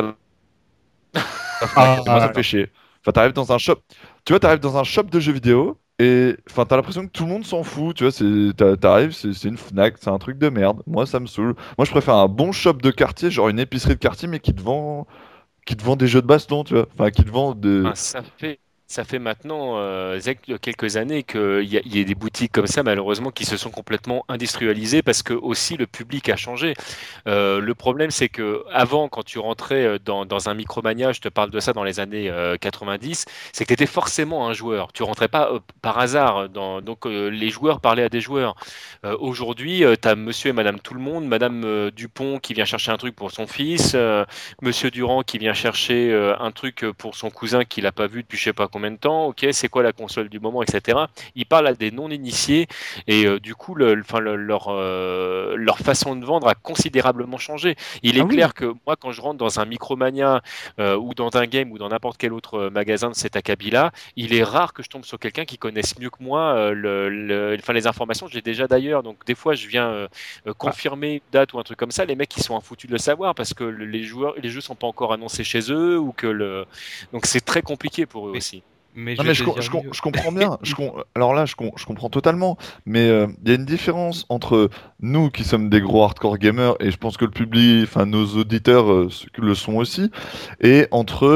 la Fnac. Et moi ça me fait chier. Enfin, t'arrives dans un shop, tu vois, t'arrives dans un shop de jeux vidéo et enfin t'as l'impression que tout le monde s'en fout, tu vois, t'arrives, c'est une Fnac, c'est un truc de merde. Moi ça me saoule. Moi je préfère un bon shop de quartier, genre une épicerie de quartier, mais qui te vend des jeux de baston, tu vois, enfin qui te vend de... Ah, ça fait maintenant Zach, quelques années qu'il y a des boutiques comme ça, malheureusement, qui se sont complètement industrialisées parce que aussi le public a changé. Le problème, c'est que avant, quand tu rentrais dans un Micromania, je te parle de ça dans les années 90, c'est que tu étais forcément un joueur. Tu rentrais pas par hasard. Donc les joueurs parlaient à des joueurs. Aujourd'hui, tu as monsieur et madame tout le monde, madame Dupont qui vient chercher un truc pour son fils, monsieur Durand qui vient chercher un truc pour son cousin qu'il n'a pas vu depuis je sais pas combien de temps. Ok, c'est quoi la console du moment, etc. Ils parlent à des non-initiés et du coup, leur façon de vendre a considérablement changé. Il est Ah oui. clair que moi, quand je rentre dans un Micromania ou dans un game ou dans n'importe quel autre magasin de cet acabit-là, il est rare que je tombe sur quelqu'un qui connaisse mieux que moi les informations. J'ai déjà d'ailleurs, donc des fois, je viens confirmer une date ou un truc comme ça. Les mecs, ils sont foutus de le savoir parce que les jeux sont pas encore annoncés chez eux ou donc c'est très compliqué pour eux Mais, aussi. mais Non je mais vais te dire mieux. je comprends bien. Alors là, je comprends totalement. Mais il y a une différence entre nous qui sommes des gros hardcore gamers et je pense que le public, enfin nos auditeurs le sont aussi, et entre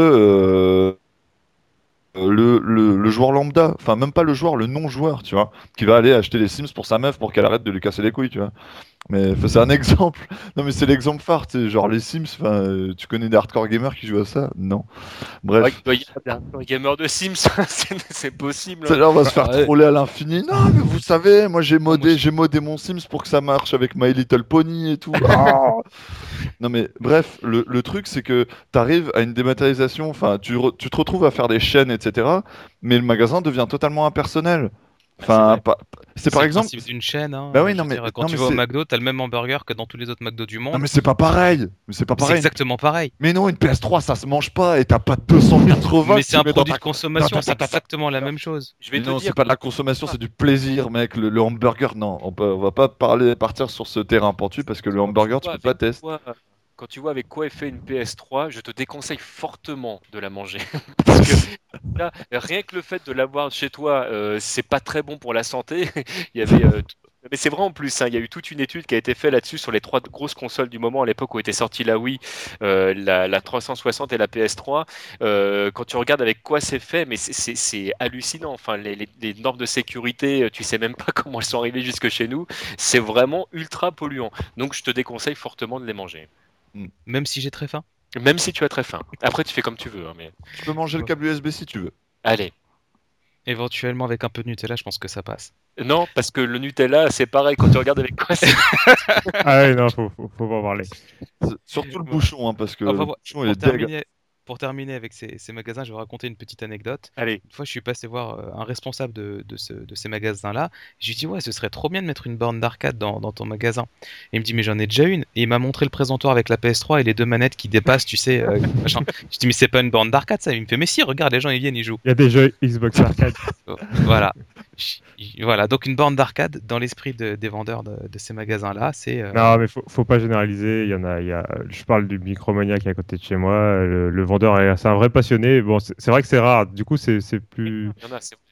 le joueur lambda, enfin même pas le joueur, le non-joueur, tu vois, qui va aller acheter les Sims pour sa meuf pour qu'elle arrête de lui casser les couilles, tu vois. Mais enfin, c'est un exemple. Non mais c'est l'exemple phare, tu sais, genre les Sims. Enfin, tu connais des hardcore gamers qui jouent à ça? Non. Ouais, Bref. il doit y avoir des gamers de Sims, c'est possible. Ça, là, on va se faire Ouais. troller à l'infini. Non, mais vous savez, moi moi, j'ai modé mon Sims pour que ça marche avec My Little Pony et tout. Ah non, mais bref, le truc, c'est que tu arrives à une dématérialisation, enfin, tu te retrouves à faire des chaînes, etc. Mais le magasin devient totalement impersonnel. Enfin, vrai. c'est par le exemple. principe d'une chaîne. Hein. Bah oui, Je non veux mais dire, quand non tu mais vas au c'est McDo, t'as le même hamburger que dans tous les autres McDo du non monde. mais c'est pas pareil. Mais c'est pas C'est pareil. exactement pareil. Mais non, une PS3 ça se mange pas et t'as pas 280 Mais que c'est tu un mets dans produit de consommation, c'est exactement la Alors, même chose. je vais Mais te non, dire. c'est pas de la consommation, c'est du plaisir, mec. Le hamburger, non, on va pas partir sur ce terrain pentu parce que le Quand tu hamburger, tu vois peux pas avec tester. quoi, quand tu vois avec quoi est fait une PS3, je te déconseille fortement de la manger. Parce que là, rien que le fait de l'avoir chez toi, c'est pas très bon pour la santé. Il y avait, mais c'est vrai en plus, hein, il y a eu toute une étude qui a été faite là-dessus sur les trois grosses consoles du moment à l'époque où était sortie la Wii, la 360 et la PS3. Quand tu regardes avec quoi c'est fait, mais c'est hallucinant. Enfin, les normes de sécurité, tu sais même pas comment elles sont arrivées jusque chez nous. C'est vraiment ultra polluant. Donc je te déconseille fortement de les manger. Même si j'ai très faim. Même si tu as très faim. Après, tu fais comme tu veux, hein, mais Tu peux manger le câble USB si tu veux. allez. Éventuellement, avec un peu de Nutella, je pense que ça passe. Non, parce que le Nutella, c'est pareil. Quand tu regardes avec quoi c'est. Ah ouais, non, faut pas en parler. Surtout le Ouais. bouchon, hein, parce que Enfin, le bouchon il est dégueu. pour terminer avec ces magasins, je vais raconter une petite anecdote. Allez. Une fois, je suis passé voir un responsable de ces magasins-là. Je lui ai dit, ouais, ce serait trop bien de mettre une borne d'arcade dans ton magasin. Et il me dit, mais j'en ai déjà une. Et il m'a montré le présentoir avec la PS3 et les deux manettes qui dépassent, tu sais. Machin. Je dis, mais c'est pas une borne d'arcade, ça. Il me fait, mais si, regarde, les gens, ils viennent, ils jouent. Il y a des jeux Xbox Arcade. Voilà. Voilà, donc une borne d'arcade dans l'esprit des vendeurs de ces magasins-là, c'est Non, mais faut pas généraliser. Je parle du Micromania qui est à côté de chez moi. Le vendeur, c'est un vrai passionné. Bon, c'est vrai que c'est rare. Du coup, c'est plus. Il y en a, c'est vrai.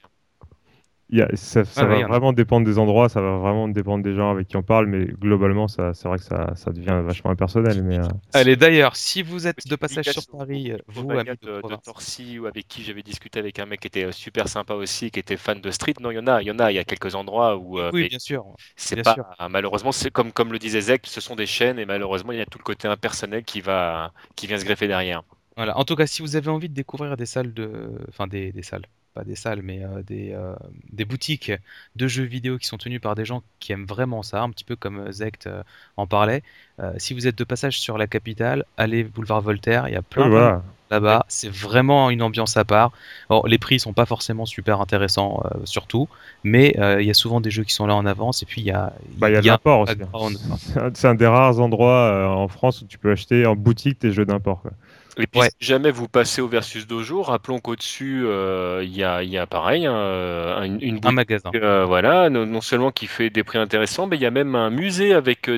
Ça ouais, va il y en a. vraiment dépendre des endroits, ça va vraiment dépendre des gens avec qui on parle, mais globalement, c'est vrai que ça devient vachement impersonnel. Mais Allez, d'ailleurs, si vous êtes Petite de passage sur dédicace Paris, au vous, mania amis de de province. Torcy, ou avec qui j'avais discuté avec un mec qui était super sympa aussi, qui était fan de street. Non, il y a quelques endroits où, Oui, mais bien sûr, c'est bien pas, sûr. malheureusement, c'est comme le disait Zek, ce sont des chaînes et malheureusement, il y a tout le côté impersonnel qui vient se greffer derrière. Voilà. En tout cas, si vous avez envie de découvrir des salles enfin des salles, pas des salles, mais des boutiques de jeux vidéo qui sont tenues par des gens qui aiment vraiment ça, un petit peu comme Zect en parlait. Si vous êtes de passage sur la capitale, allez boulevard Voltaire, il y a oui, plein de voilà. là-bas. C'est vraiment une ambiance à part. Bon, les prix sont pas forcément super intéressants, surtout, mais il y a souvent des jeux qui sont là en avance et puis Bah, il y a il de y a un l'import aussi. background. C'est un des rares endroits en France où tu peux acheter en boutique tes jeux d'import, quoi. Et puis, Ouais, si jamais vous passez au Versus Dojo, rappelons qu'au-dessus, il y a pareil, hein, une un boutique, magasin. voilà, non seulement qui fait des prix intéressants, mais il y a même un musée avec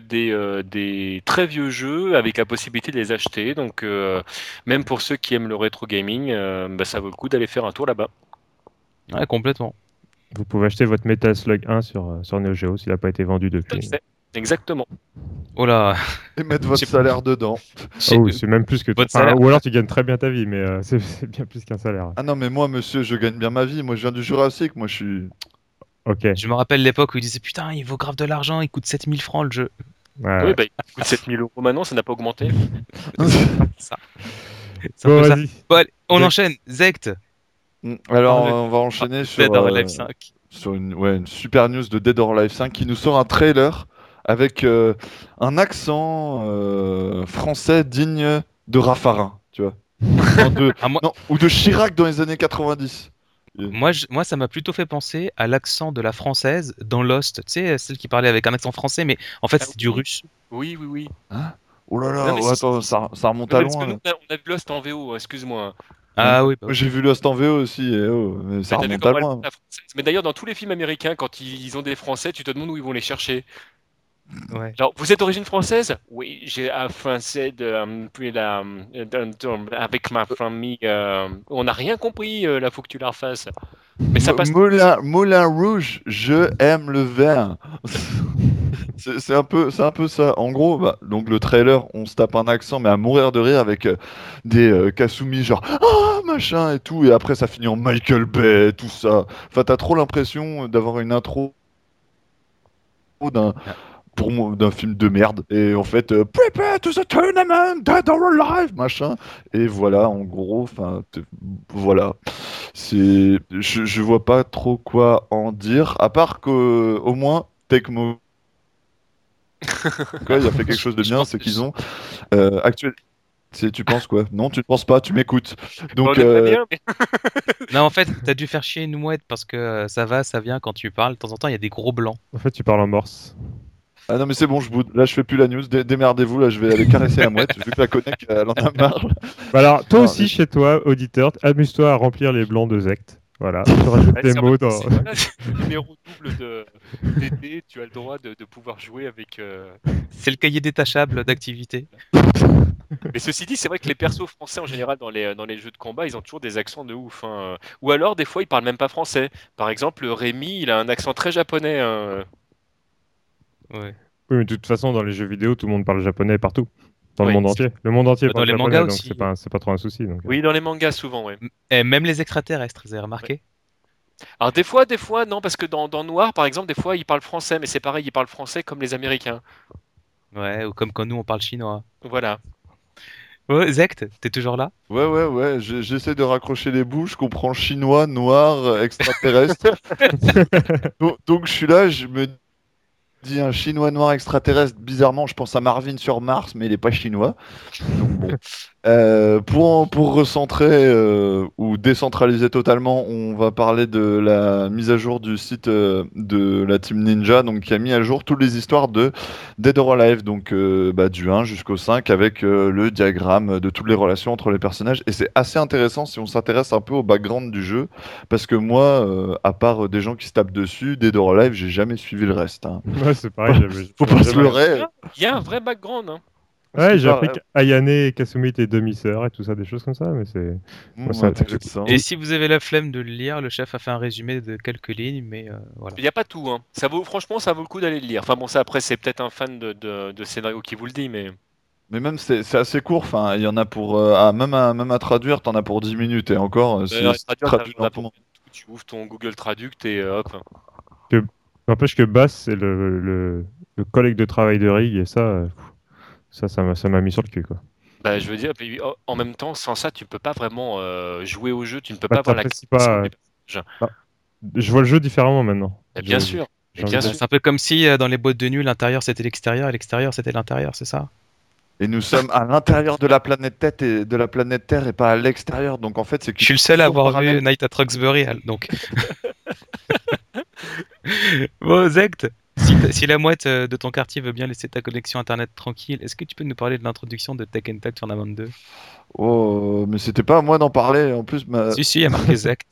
des très vieux jeux, avec la possibilité de les acheter. Donc, même pour ceux qui aiment le rétro gaming, bah, ça vaut le coup d'aller faire un tour là-bas. Ouais, complètement. Vous pouvez acheter votre Metal Slug 1 sur Neo Geo s'il n'a pas été vendu Tout à depuis. fait. Exactement. Oh là, Et mettre votre J'ai- salaire dedans. Ah oui, c'est même plus que. votre Enfin, salaire. ou alors tu gagnes très bien ta vie, mais c'est bien plus qu'un salaire. Ah non, mais moi, monsieur, je gagne bien ma vie. Moi, je viens du Jurassique. Moi, je suis. Ok. Je me rappelle l'époque où ils disaient putain, il vaut grave de l'argent, il coûte 7000 francs le jeu. Ouais, Oui, ouais. bah, il coûte 7000 euros maintenant, ça n'a pas augmenté. Ça. C'est un Bon, peu ça. vas-y. Bon, allez, on Zach. enchaîne. Zect. Alors, Parle- on va enchaîner Dead or Alive 5. sur une super news de Dead or Alive 5 qui nous sort un trailer avec un accent français digne de Raffarin, tu vois. Non, Ah, non, ou de Chirac dans les années 90. moi, ça m'a plutôt fait penser à l'accent de la française dans Lost. Tu sais, celle qui parlait avec un accent français, mais en fait, Ah c'est du oui. russe. Oui, oui, oui. Hein. Oh là là, Non, mais oh, attends, ça remonte à mais parce que loin, nous, là. on a vu Lost en VO, excuse-moi. Ah oui, bah Moi, oui. j'ai vu Lost en VO aussi, et oh, mais ça Bah, t'as vu remonte à comment elle loin. parle la française. Mais d'ailleurs, dans tous les films américains, quand ils ont des Français, tu te demandes où ils vont les chercher. Ouais. Genre, vous êtes d'origine française? Oui, j'ai un français avec ma famille. On n'a rien compris, là, faut que tu la refasses. Mais ça passe. Moulin Rouge, je aime le vin. C'est un peu ça. En gros, bah, donc le trailer, on se tape un accent, mais à mourir de rire avec des Kasumi genre ah machin et tout, et après ça finit en Michael Bay, tout ça. Enfin, t'as trop l'impression d'avoir une intro d'un Ah, pour moi d'un film de merde. Et en fait, prepare to the tournament, dead or alive, machin. Et voilà, en gros, enfin, voilà. Je vois pas trop quoi en dire, à part que au moins Tecmo. Quoi, il a fait quelque chose de je bien, pense c'est que qu'ils je- ont actuel. Tu penses quoi? Non, tu ne penses pas, tu m'écoutes. Donc, On aimerait bien, mais Non, en fait, t'as dû faire chier une mouette parce que ça va, ça vient quand tu parles. De temps en temps, il y a des gros blancs. En fait, tu parles en morse. ah non, mais c'est bon, je boude. Là, je fais plus la news. Démerdez-vous, là, je vais aller caresser la mouette, vu que la connect, elle en a marre. Bah alors, toi Non, aussi, chez toi, auditeur, amuse-toi à remplir les blancs de Zect. Voilà, tu rajoutes ouais, des c'est mots dans... voilà, c'est le numéro double d'été, tu as le droit de pouvoir jouer avec. C'est le cahier détachable d'activité. Mais ceci dit, c'est vrai que les persos français en général dans les jeux de combat, ils ont toujours des accents de ouf, hein. Ou alors des fois ils parlent même pas français. Par exemple, Rémi, il a un accent très japonais, hein. Ouais. Oui, mais de toute façon, dans les jeux vidéo, tout le monde parle japonais partout. Dans le Oui, monde entier. Le monde entier Dans parle les japonais, mangas donc aussi. c'est pas trop un souci. Donc, oui, dans les mangas souvent, ouais. Et même les extraterrestres, vous avez remarqué? Alors des fois, non, parce que dans Noir, par exemple, des fois ils parlent français, mais c'est pareil, ils parlent français comme les Américains. Ouais, ou comme quand nous on parle chinois. Voilà. Ouais, Zect, t'es toujours là? Ouais, j'essaie de raccrocher les bouts, je comprends chinois, noir, extraterrestre. Donc, je suis là, je me dis un chinois noir extraterrestre. Bizarrement, je pense à Marvin sur Mars, mais il est pas chinois. Donc bon. Pour recentrer ou décentraliser totalement, on va parler de la mise à jour du site de la Team Ninja, donc qui a mis à jour toutes les histoires de Dead or Alive, donc du 1 jusqu'au 5 avec le diagramme de toutes les relations entre les personnages. Et c'est assez intéressant si on s'intéresse un peu au background du jeu, parce que moi, à part des gens qui se tapent dessus, Dead or Alive, j'ai jamais suivi le reste, hein. ouais, c'est pareil. Faut pas se jamais- leurrer. Il y a un vrai background, hein. Parce Ouais, qu'il j'ai appris paraît- qu'Ayane et Kasumi étaient demi-sœurs et tout ça, des choses comme ça, mais c'est... Ouais, c'est intéressant. Et si vous avez la flemme de le lire, le chef a fait un résumé de quelques lignes, mais voilà. Il n'y a pas tout, hein. Franchement, ça vaut le coup d'aller le lire. Enfin bon, ça après, c'est peut-être un fan de scénario qui vous le dit, mais. Mais même c'est assez court, enfin, il y en a pour même à traduire, t'en as pour 10 minutes et encore c'est traduit lentement. Tu ouvres ton Google Traduct et hop. N'empêche que Bass, c'est le collègue de travail de Rig, et ça m'a mis sur le cul, quoi. Bah, je veux dire, puis, en même temps, sans ça, tu peux pas vraiment jouer au jeu, tu ne peux Bah, pas avoir la t'apprécies création pas... des personnages. bah, je vois le jeu différemment maintenant. Et bien sûr, j'ai et envie bien de- sûr. C'est un peu comme si dans les boîtes de nuit, l'intérieur c'était l'extérieur et l'extérieur c'était l'intérieur, c'est ça? Et nous sommes à l'intérieur de la planète Terre et pas à l'extérieur. Donc en fait, c'est Je suis le seul à toujours avoir vu parallèle. Night at Roxbury, donc. Bon, Zect, si la mouette de ton quartier veut bien laisser ta connexion internet tranquille, est-ce que tu peux nous parler de l'introduction de Tekken Tag Tournament 2? Oh, mais c'était pas à moi d'en parler. En plus, Si, il y a marqué Zect.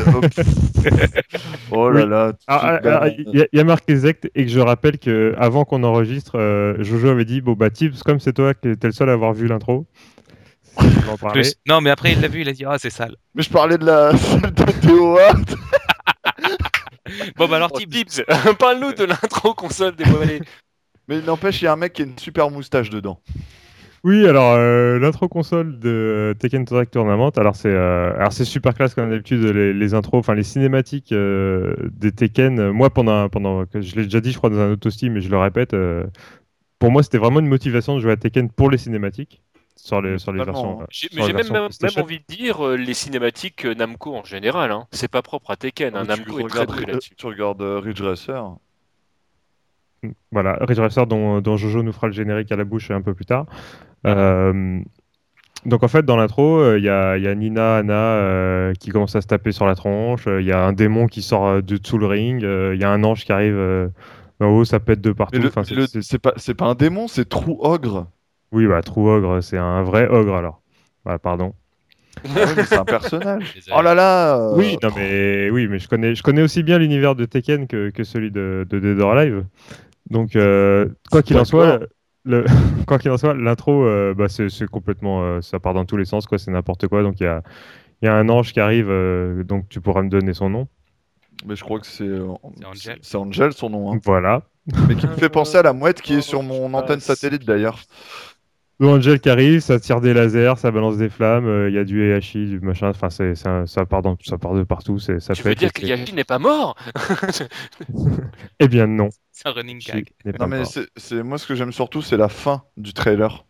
Oh Oui. là là. Il y a marqué Zect, et que je rappelle que avant qu'on enregistre, Jojo avait dit bon bah Tibbs, comme c'est toi qui es le seul à avoir vu l'intro, si tu veux en parler. Plus. Non, mais après il l'a vu, il a dit ah c'est sale. Mais je parlais de la salle de Théoa. Bon bah alors Oh, Tibbs. Tibbs, parle-nous de l'intro console des Allez. Mais il n'empêche, il y a un mec qui a une super moustache dedans. Oui, alors l'intro console de Tekken Tag Tournament, alors c'est super classe comme d'habitude les intros, enfin les cinématiques des Tekken. Moi pendant que je l'ai déjà dit je crois dans un auto Steam, mais je le répète, pour moi c'était vraiment une motivation de jouer à Tekken pour les cinématiques sur les Totalement, versions. hein. Mais sur les j'ai versions même PlayStation. envie de dire les cinématiques Namco en général, hein. C'est pas propre à Tekken, hein. Namco est très doué là-dessus. Tu regardes Ridge Racer. Voilà, Ridge Racer dont Jojo nous fera le générique à la bouche un peu plus tard. Donc en fait dans l'intro, il y a Nina, Anna qui commence à se taper sur la tronche, il y a un démon qui sort de dessous le ring, il y a un ange qui arrive en haut, ça pète de partout. Mais Enfin, c'est pas un démon, c'est True Ogre. Oui, bah True Ogre, c'est un vrai ogre alors. Bah, pardon. Ah ouais, mais c'est un personnage. Désolé. Oh là là. Oui, non, mais je connais aussi bien l'univers de Tekken que celui de Dead or Alive. Donc quoi qu'il en soit, quoi qu'il en soit, l'intro, bah, c'est complètement, ça part dans tous les sens, quoi, c'est n'importe quoi. Donc il y a un ange qui arrive, donc tu pourras me donner son nom. Mais je crois que C'est Angel. c'est Angel son nom, hein. Voilà. Mais qui me fait penser à la mouette qui est sur mon antenne satellite d'ailleurs. Donc Angel qui arrive, ça tire des lasers, ça balance des flammes, il y a du Heihachi, du machin, enfin ça part de partout, ça Tu veux pète, dire que Yashi n'est pas mort? Eh bien non. C'est un running gag. Il n'est pas Non mais mort. c'est moi ce que j'aime surtout c'est la fin du trailer.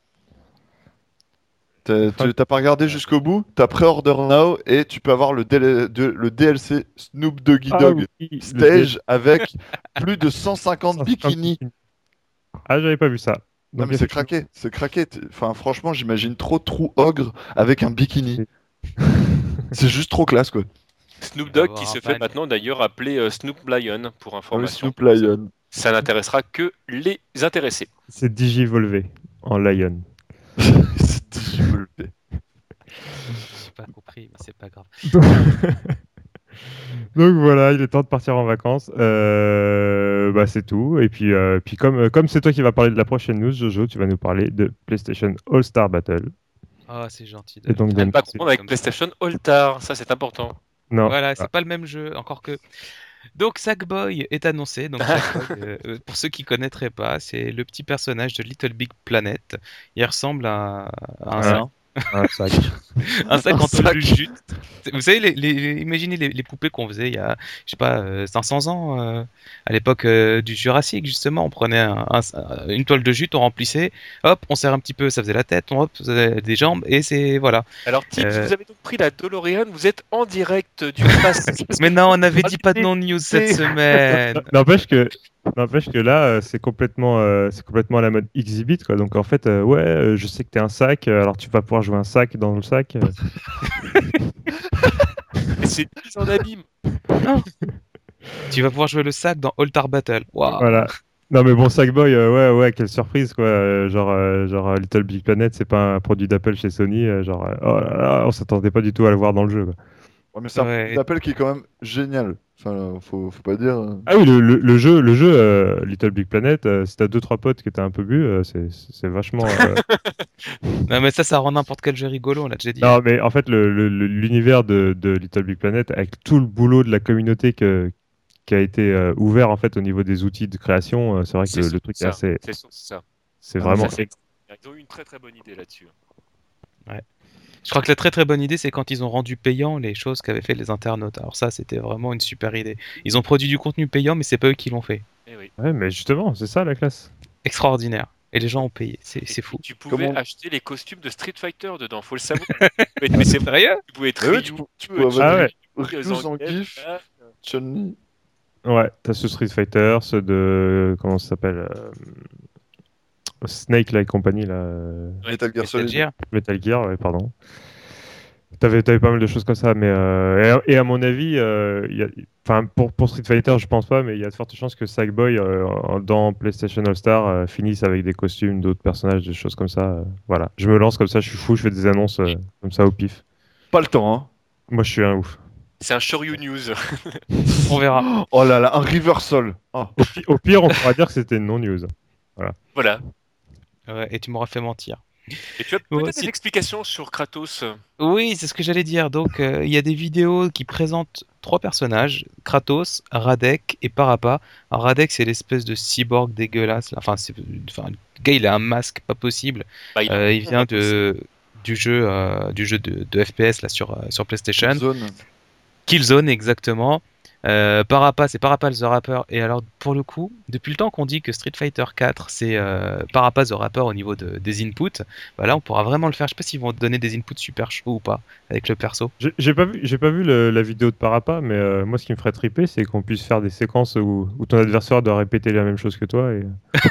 T'as pas regardé jusqu'au bout? T'as pré-order now et tu peux avoir le DLC Snoop Doggy Ah Dogg oui, le stage avec plus de 150 bikinis. Ah, j'avais pas vu ça. Non, mais c'est craqué, c'est craqué. Enfin, franchement, j'imagine trop True Ogre avec un bikini. C'est juste trop classe, quoi. Snoop va Dogg avoir qui un se fait fan. maintenant d'ailleurs appeler Snoop Lion pour Ah oui, information. Snoop Lion. Ça n'intéressera que les intéressés. C'est digivolvé en Lion. C'est digivolvé. J'ai pas compris, mais c'est pas grave. Donc voilà, il est temps de partir en vacances. Bah, c'est tout. Et puis comme c'est toi qui vas parler de la prochaine news, Jojo, tu vas nous parler de PlayStation All-Star Battle. Ah, c'est gentil Et donc, À ne pas c'est- confondre avec comme ça. PlayStation All-Star, ça c'est important. Non. Voilà, Ah, c'est pas le même jeu, encore que. Donc Sackboy est annoncé. Donc Sackboy, pour ceux qui connaîtraient pas, c'est le petit personnage de Little Big Planet. Il ressemble à un Ouais. sac. un sac. Un sac Un en tôle sac. de jute. Vous savez, imaginez les poupées qu'on faisait il y a, je sais pas, 500 ans, à l'époque du Jurassique, justement. On prenait une toile de jute, on remplissait, hop, on serre un petit peu, ça faisait la tête, hop, ça faisait des jambes, et c'est, voilà. Alors Tips, Euh, vous avez donc pris la DeLorean, vous êtes en direct du passé. Mais non, on avait dit pas de non-news cette semaine. N'empêche que là, c'est complètement à la mode Exhibit, quoi. Donc en fait, je sais que t'es un sac, alors tu vas pouvoir jouer un sac dans le sac. C'est une mise en abîme. Tu vas pouvoir jouer le sac dans Altar Battle. Waouh. Voilà. Non mais bon, Sackboy, ouais, quelle surprise, quoi. Genre Little Big Planet, c'est pas un produit d'Apple chez Sony. Oh là là, on s'attendait pas du tout à le voir dans le jeu, quoi. Ouais, mais c'est un Ouais. appel qui est quand même génial. Enfin, faut pas dire. Ah oui, le jeu Little Big Planet, si t'as deux trois potes qui étaient un peu bu, c'est vachement. Non, mais ça rend n'importe quel jeu rigolo, on l'a déjà dit. Non, mais en fait, l'univers de Little Big Planet, avec tout le boulot de la communauté qui a été ouvert en fait au niveau des outils de création, c'est vrai que le truc est ça. assez. C'est ça. C'est Ah, vraiment. mais ça, Ils ont eu une très très bonne idée là-dessus. Je crois que la très très bonne idée, c'est quand ils ont rendu payant les choses qu'avaient fait les internautes. Alors ça, c'était vraiment une super idée. Ils ont produit du contenu payant, mais c'est pas eux qui l'ont fait. Eh oui. Ouais, mais justement, c'est ça la classe. Extraordinaire. Et les gens ont payé. C'est fou. Tu pouvais Comment- acheter les costumes de Street Fighter dedans, faut le savoir. Mais c'est vrai, Sérieux? tu pouvais être Mais oui, Ryu, tu peux peux être avoir Ah ouais. Ryu, Zangief, Ah, Chun-Li. Ouais, t'as ce Street Fighter, ceux de. Comment ça s'appelle Snake là, et compagnie, là. Metal Gear Metal Solid. Gear. Metal Gear, ouais, pardon. T'avais pas mal de choses comme ça, mais et à mon avis, enfin pour Street Fighter, je pense pas, mais il y a de fortes chances que Sackboy dans PlayStation All Star finisse avec des costumes d'autres personnages, des choses comme ça. Voilà, je me lance comme ça, je suis fou, je fais des annonces comme ça au pif. Pas le temps, hein. Moi, je suis un ouf. c'est un Shoryu News. On verra. Oh là là, un reversal. Ah. Au pire, on pourra dire que c'était une non-news. Voilà. Ouais, et tu m'auras fait mentir. Et tu as Moi peut-être aussi. des explications sur Kratos. Oui, c'est ce que j'allais dire. Donc, il y a des vidéos qui présentent trois personnages, Kratos, Radek et Parappa. Alors, Radek, c'est l'espèce de cyborg dégueulasse, là. Enfin, le gars, il a un masque pas possible. Bah, Il vient du jeu de FPS là, sur PlayStation. Zone. Killzone, exactement. Parappa, c'est Parappa the Rapper. Et alors, pour le coup, depuis le temps qu'on dit que Street Fighter 4, c'est Parappa the Rapper au niveau des inputs, bah là, on pourra vraiment le faire. Je sais pas s'ils vont donner des inputs super chauds ou pas avec le perso. J'ai pas vu la vidéo de Parappa, mais moi, ce qui me ferait triper, c'est qu'on puisse faire des séquences où ton adversaire doit répéter la même chose que toi. Et...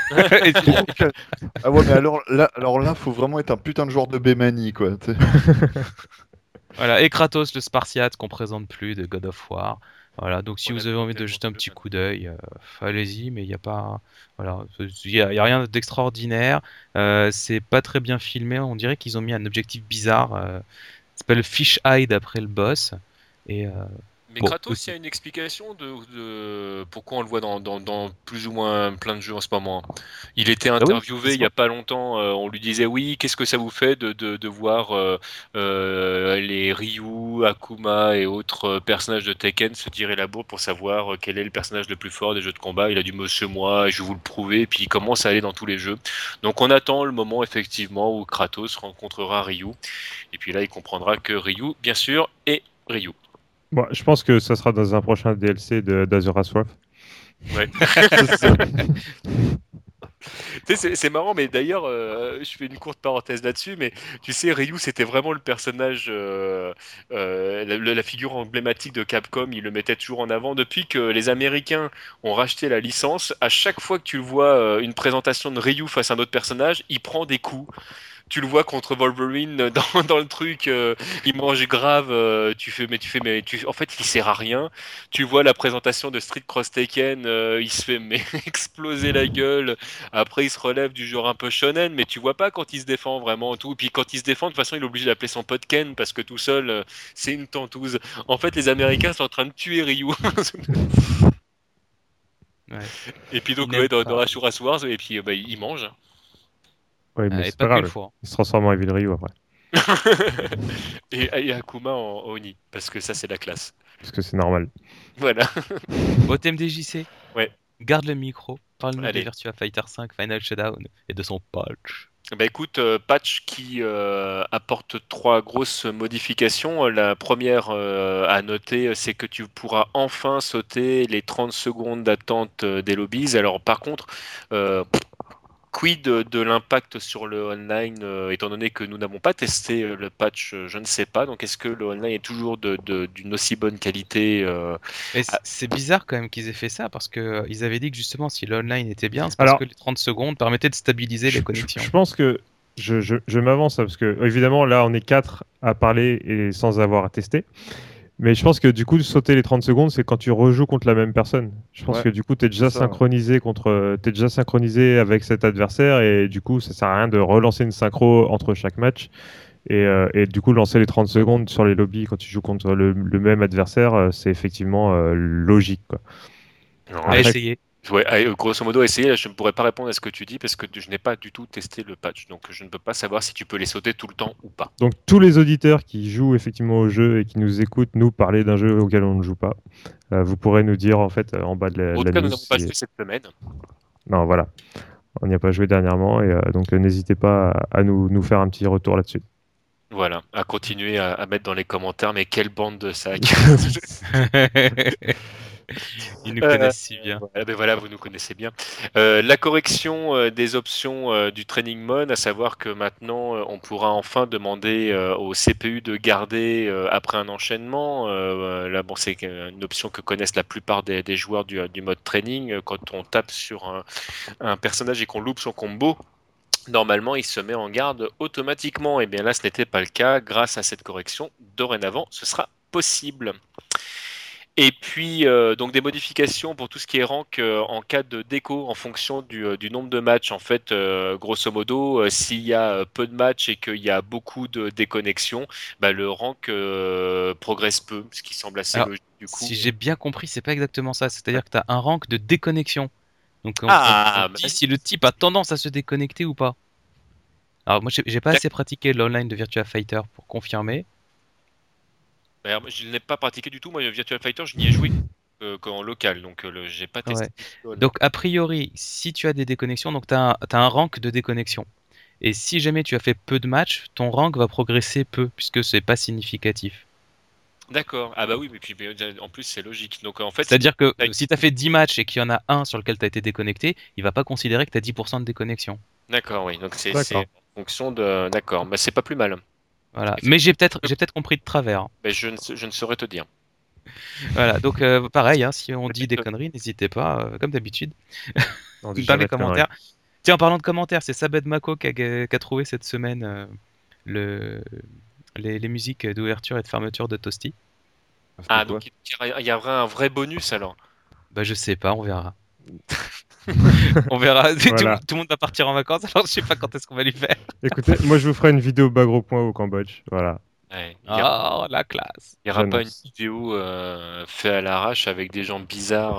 Ah ouais, mais alors là, faut vraiment être un putain de joueur de Bemani, quoi. Tu sais. Voilà, et Kratos, le Spartiate qu'on présente plus de God of War. Voilà, donc si On vous a avez envie de tellement jeter un de petit jeux coup d'œil, allez-y, mais il n'y a pas, voilà, y a rien d'extraordinaire. C'est pas très bien filmé. On dirait qu'ils ont mis un objectif bizarre. Ça s'appelle Fish Eye d'après le boss. Et Mais bon, Kratos, aussi. il y a une explication de pourquoi on le voit dans plus ou moins plein de jeux en ce moment. Il était oui, interviewé c'est il y a pas longtemps. On lui disait oui, qu'est-ce que ça vous fait de voir les Ryu, Akuma et autres personnages de Tekken se tirer la bourre pour savoir quel est le personnage le plus fort des jeux de combat. Il a dit monsieur moi, je vais vous le prouver. Et puis il commence à aller dans tous les jeux. Donc on attend le moment effectivement où Kratos rencontrera Ryu. Et puis là il comprendra que Ryu, bien sûr, est Ryu. Bon, je pense que ça sera dans un prochain DLC d'Azura's Wrath. Ouais. C'est ça. Tu sais, c'est marrant, mais d'ailleurs, je fais une courte parenthèse là-dessus, mais tu sais, Ryu, c'était vraiment le personnage, la figure emblématique de Capcom, il le mettait toujours en avant. Depuis que les Américains ont racheté la licence, à chaque fois que tu le vois, une présentation de Ryu face à un autre personnage, il prend des coups. Tu le vois contre Wolverine dans le truc, il mange grave, en fait, il sert à rien. Tu vois la présentation de Street Cross Tekken, il se fait mais, exploser la gueule. Après, il se relève du genre un peu shonen, mais tu vois pas quand il se défend vraiment tout. Puis quand il se défend, de toute façon, il est obligé d'appeler son pote Ken parce que tout seul, c'est une tentouse. En fait, les Américains sont en train de tuer Ryu. Ouais. Et puis Ils donc, n'aiment ouais, dans pas. Ashura Wars, et puis bah, il mange. Ouais, mais Et c'est pas pas qu'une grave. fois. Il se transforme en Evil Ryu après. Et Akuma en Oni, parce que ça, c'est la classe. Parce que c'est normal. Voilà. Au thème des JC, Ouais. garde le micro, parle-nous de Allez. Virtua Fighter 5 Final Showdown et de son patch. Bah écoute, patch qui apporte 3 grosses modifications. La première à noter, c'est que tu pourras enfin sauter les 30 secondes d'attente des lobbies. Alors par contre, euh, quid de l'impact sur le online, étant donné que nous n'avons pas testé le patch, je ne sais pas. Donc est-ce que le online est toujours d'une aussi bonne qualité Mais ah, c'est bizarre quand même qu'ils aient fait ça parce que ils avaient dit que justement si l'online était bien, c'est parce Alors, que les 30 secondes permettaient de stabiliser les connexions. je pense que je m'avance, hein, parce que évidemment, là, on est 4 à parler et sans avoir à tester. Mais je pense que du coup, sauter les 30 secondes, c'est quand tu rejoues contre la même personne. Je pense Ouais, que du coup, tu es déjà c'est ça, ouais. synchronisé t'es déjà synchronisé avec cet adversaire et du coup, ça sert à rien de relancer une synchro entre chaque match. Et du coup, lancer les 30 secondes sur les lobbies quand tu joues contre le même adversaire, c'est effectivement logique, quoi. non, À mais Après, essayer. ouais, grosso modo, essayer, là, je ne pourrais pas répondre à ce que tu dis parce que je n'ai pas du tout testé le patch, donc je ne peux pas savoir si tu peux les sauter tout le temps ou pas. donc tous les auditeurs qui jouent effectivement au jeu et qui nous écoutent nous parler d'un jeu auquel on ne joue pas, vous pourrez nous dire en fait en bas de En la tout cas, nous news n'avons pas si... joué cette semaine. Non, voilà. On n'y a pas joué dernièrement et donc n'hésitez pas à nous faire un petit retour là-dessus. Voilà, à continuer à mettre dans les commentaires, mais quelle bande de sacs. Ils nous connaissent si bien. Voilà, ben voilà, vous nous connaissez bien. La correction des options du training mode, à savoir que maintenant on pourra enfin demander au CPU de garder après un enchaînement. Là, bon, c'est une option que connaissent la plupart des joueurs du mode training. Quand on tape sur un personnage et qu'on loupe son combo, normalement il se met en garde automatiquement. Et bien là, ce n'était pas le cas. Grâce à cette correction, dorénavant, ce sera possible. Et puis, donc des modifications pour tout ce qui est rank en cas de déco en fonction du nombre de matchs. En fait, grosso modo, s'il y a peu de matchs et qu'il y a beaucoup de déconnexions, bah, le rank progresse peu, ce qui semble assez Alors, logique du coup. si j'ai bien compris, c'est pas exactement ça. C'est-à-dire que tu as un rank de déconnexion. Donc on Ah, dit si le type a tendance à se déconnecter ou pas. Alors moi j'ai pas assez pratiqué l'online de Virtua Fighter pour confirmer. d'ailleurs, je ne l'ai pas pratiqué du tout. Moi, Virtual Fighter, je n'y ai joué qu'en local, donc j'ai pas testé. Ouais. Donc a priori, si tu as des déconnexions, donc tu as un rank de déconnexion. Et si jamais tu as fait peu de matchs, ton rank va progresser peu, puisque c'est pas significatif. D'accord. Ah bah oui, mais puis en plus c'est logique. Donc en fait, C'est-à-dire que si tu as fait 10 matchs et qu'il y en a un sur lequel tu as été déconnecté, il va pas considérer que tu as 10% de déconnexion. d'accord, oui. Donc c'est D'accord. en fonction de. D'accord, bah, c'est pas plus mal. Voilà. Mais j'ai peut-être compris de travers. Mais je ne saurais te dire. Voilà. Donc pareil, hein, si on dit des conneries, n'hésitez pas, comme d'habitude, On dit dans les jamais de conneries. commentaires. Tiens, en parlant de commentaires, c'est Sabed Mako qui a trouvé cette semaine le, les musiques d'ouverture et de fermeture de Toasty. Ah, donc il y aura un vrai bonus alors. Bah je sais pas, on verra. On verra. Voilà. Tout le monde va partir en vacances, alors je sais pas quand est-ce qu'on va lui faire. Écoutez, moi je vous ferai une vidéo bagro point au Cambodge. Voilà. Ouais, Oh, la classe. il y aura pas une J'annonce. vidéo faite à l'arrache avec des gens bizarres.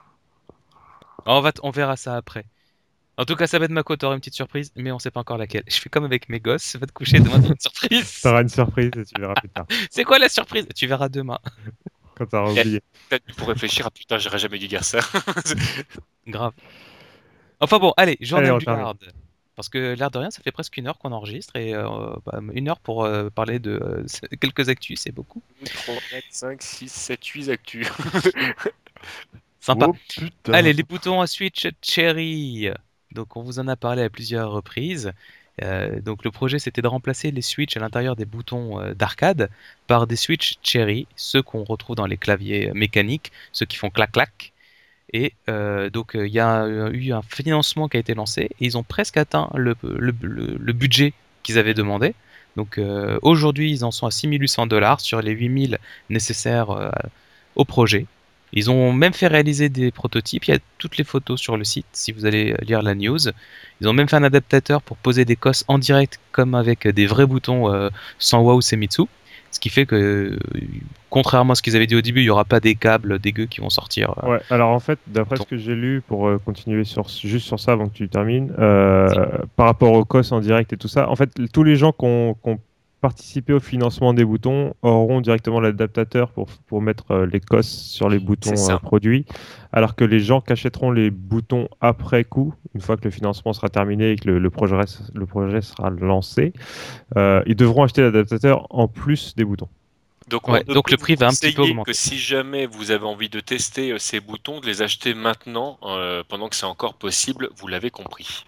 Oh, on verra ça après. En tout cas, Sabed Mako, t'auras une petite surprise, mais on sait pas encore laquelle. Je fais comme avec mes gosses, va te coucher demain, t'as une surprise. T'auras une surprise et tu verras plus tard. C'est quoi la surprise? Tu verras demain. Quand t'auras oublié. Peut-être pour réfléchir, ah putain, j'aurais jamais dû dire ça. Grave. Enfin bon, allez, journal Allez, on du termine. Hard. Parce que l'air de rien, ça fait presque 1 heure qu'on enregistre et 1 heure pour parler de quelques actus, c'est beaucoup. 3, 4, 5, 6, 7, 8 actus. Sympa. Oh putain. Allez, les boutons à Switch Cherry. Donc on vous en a parlé à plusieurs reprises. Donc le projet c'était de remplacer les switches à l'intérieur des boutons d'arcade par des switches Cherry, ceux qu'on retrouve dans les claviers mécaniques, ceux qui font clac clac. Et donc il y a eu un financement qui a été lancé et ils ont presque atteint le budget qu'ils avaient demandé. Donc aujourd'hui ils en sont à 6 800 $ sur les 8 000 nécessaires au projet. Ils ont même fait réaliser des prototypes, il y a toutes les photos sur le site si vous allez lire la news. Ils ont même fait un adaptateur pour poser des COS en direct comme avec des vrais boutons sans Wow Semitsu. Ce qui fait que, contrairement à ce qu'ils avaient dit au début, il n'y aura pas des câbles dégueux qui vont sortir. Ouais, alors en fait, d'après ce que j'ai lu, pour continuer juste sur ça avant que tu termines, par rapport au COS en direct et tout ça, en fait, tous les gens qui ont participé au financement des boutons auront directement l'adaptateur pour mettre les COS sur les boutons produits, alors que les gens qui achèteront les boutons après coup, une fois que le financement sera terminé et que le projet sera lancé, ils devront acheter l'adaptateur en plus des boutons. Donc, donc le prix va un petit peu augmenter. Que si jamais vous avez envie de tester ces boutons, de les acheter maintenant, pendant que c'est encore possible, vous l'avez compris.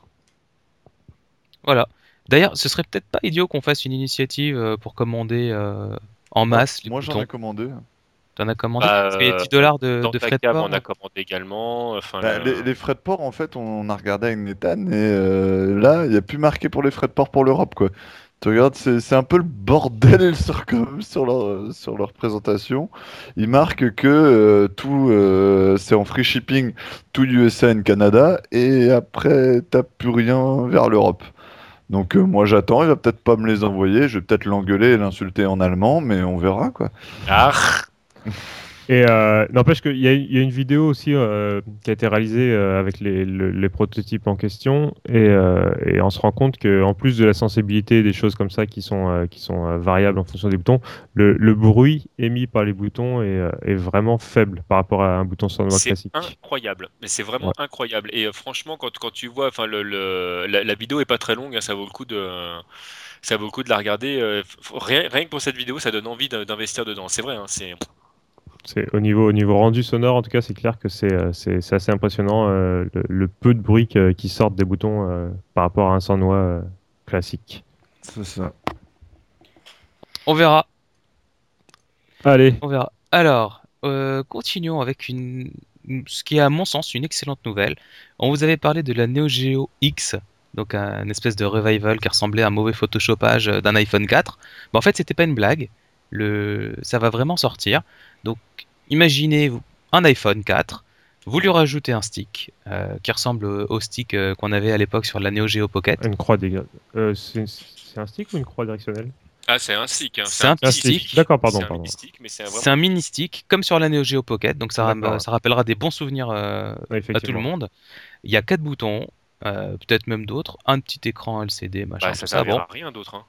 Voilà. D'ailleurs, ce serait peut-être pas idiot qu'on fasse une initiative pour commander en masse les Moi, boutons. j'en ai commandé. T'en as commandé parce qu'il y a 10 $ de frais de port. On a commandé également. Les frais de port, en fait, on a regardé avec Nathan et là, il n'y a plus marqué pour les frais de port pour l'Europe, quoi. Tu regardes, c'est un peu le bordel sur leur présentation. Ils marquent que tout c'est en free shipping, tout USA et Canada, et après, t'as plus rien vers l'Europe. Donc moi j'attends, il va peut-être pas me les envoyer, je vais peut-être l'engueuler et l'insulter en allemand, mais on verra quoi. Ah. Et n'empêche qu'il y a une vidéo aussi qui a été réalisée avec les prototypes en question et on se rend compte qu'en plus de la sensibilité des choses comme ça qui sont variables en fonction des boutons, le bruit émis par les boutons est vraiment faible par rapport à un bouton sans noix classique. C'est incroyable, mais c'est vraiment incroyable. Et franchement, quand tu vois, la vidéo est pas très longue, hein, ça vaut le coup de la regarder. Rien que pour cette vidéo, ça donne envie d'investir dedans. C'est vrai, hein, au niveau rendu sonore, en tout cas, c'est clair que c'est assez impressionnant le peu de bruit qui sortent des boutons par rapport à un sans noix classique. C'est ça. On verra. Allez. On verra. Alors, continuons avec ce qui est à mon sens une excellente nouvelle. On vous avait parlé de la Neo Geo X, donc un espèce de revival qui ressemblait à un mauvais photoshopage d'un iPhone 4. Mais en fait, c'était pas une blague. Ça va vraiment sortir. Donc, imaginez un iPhone 4, vous lui rajoutez un stick qui ressemble au stick qu'on avait à l'époque sur la Neo Geo Pocket. Une croix c'est un stick ou une croix directionnelle? Ah, c'est un stick. Hein. C'est un petit stick. D'accord, pardon. C'est un mini stick, comme sur la Neo Geo Pocket, donc ça rappellera des bons souvenirs à tout le monde. Il y a 4 boutons, peut-être même d'autres, un petit écran LCD, machin. Ça servira à rien d'autre. Hein.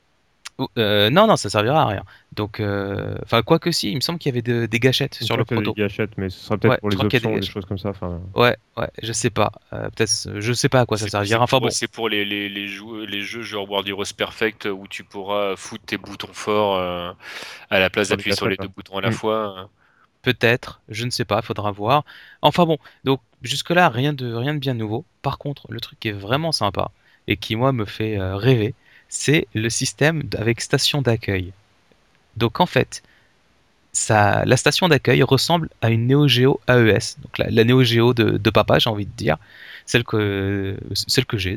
Non, ça servira à rien. Donc, quoi que si, il me semble qu'il y avait des gâchettes sur le proto. Des gâchettes, mais ce sera peut-être pour les options ou des choses comme ça. Ouais, je sais pas. Peut-être, je sais pas à quoi ça servira. C'est pour les jeux genre World Heroes Perfect où tu pourras foutre tes boutons forts à la place d'appuyer sur les deux boutons à la fois. Peut-être, je ne sais pas, faudra voir. Enfin bon, donc jusque-là, rien de bien nouveau. Par contre, le truc qui est vraiment sympa et qui, moi, me fait rêver, c'est le système avec station d'accueil. Donc en fait, la station d'accueil ressemble à une Neo Geo AES, donc la Neo Geo de papa, j'ai envie de dire, celle que j'ai.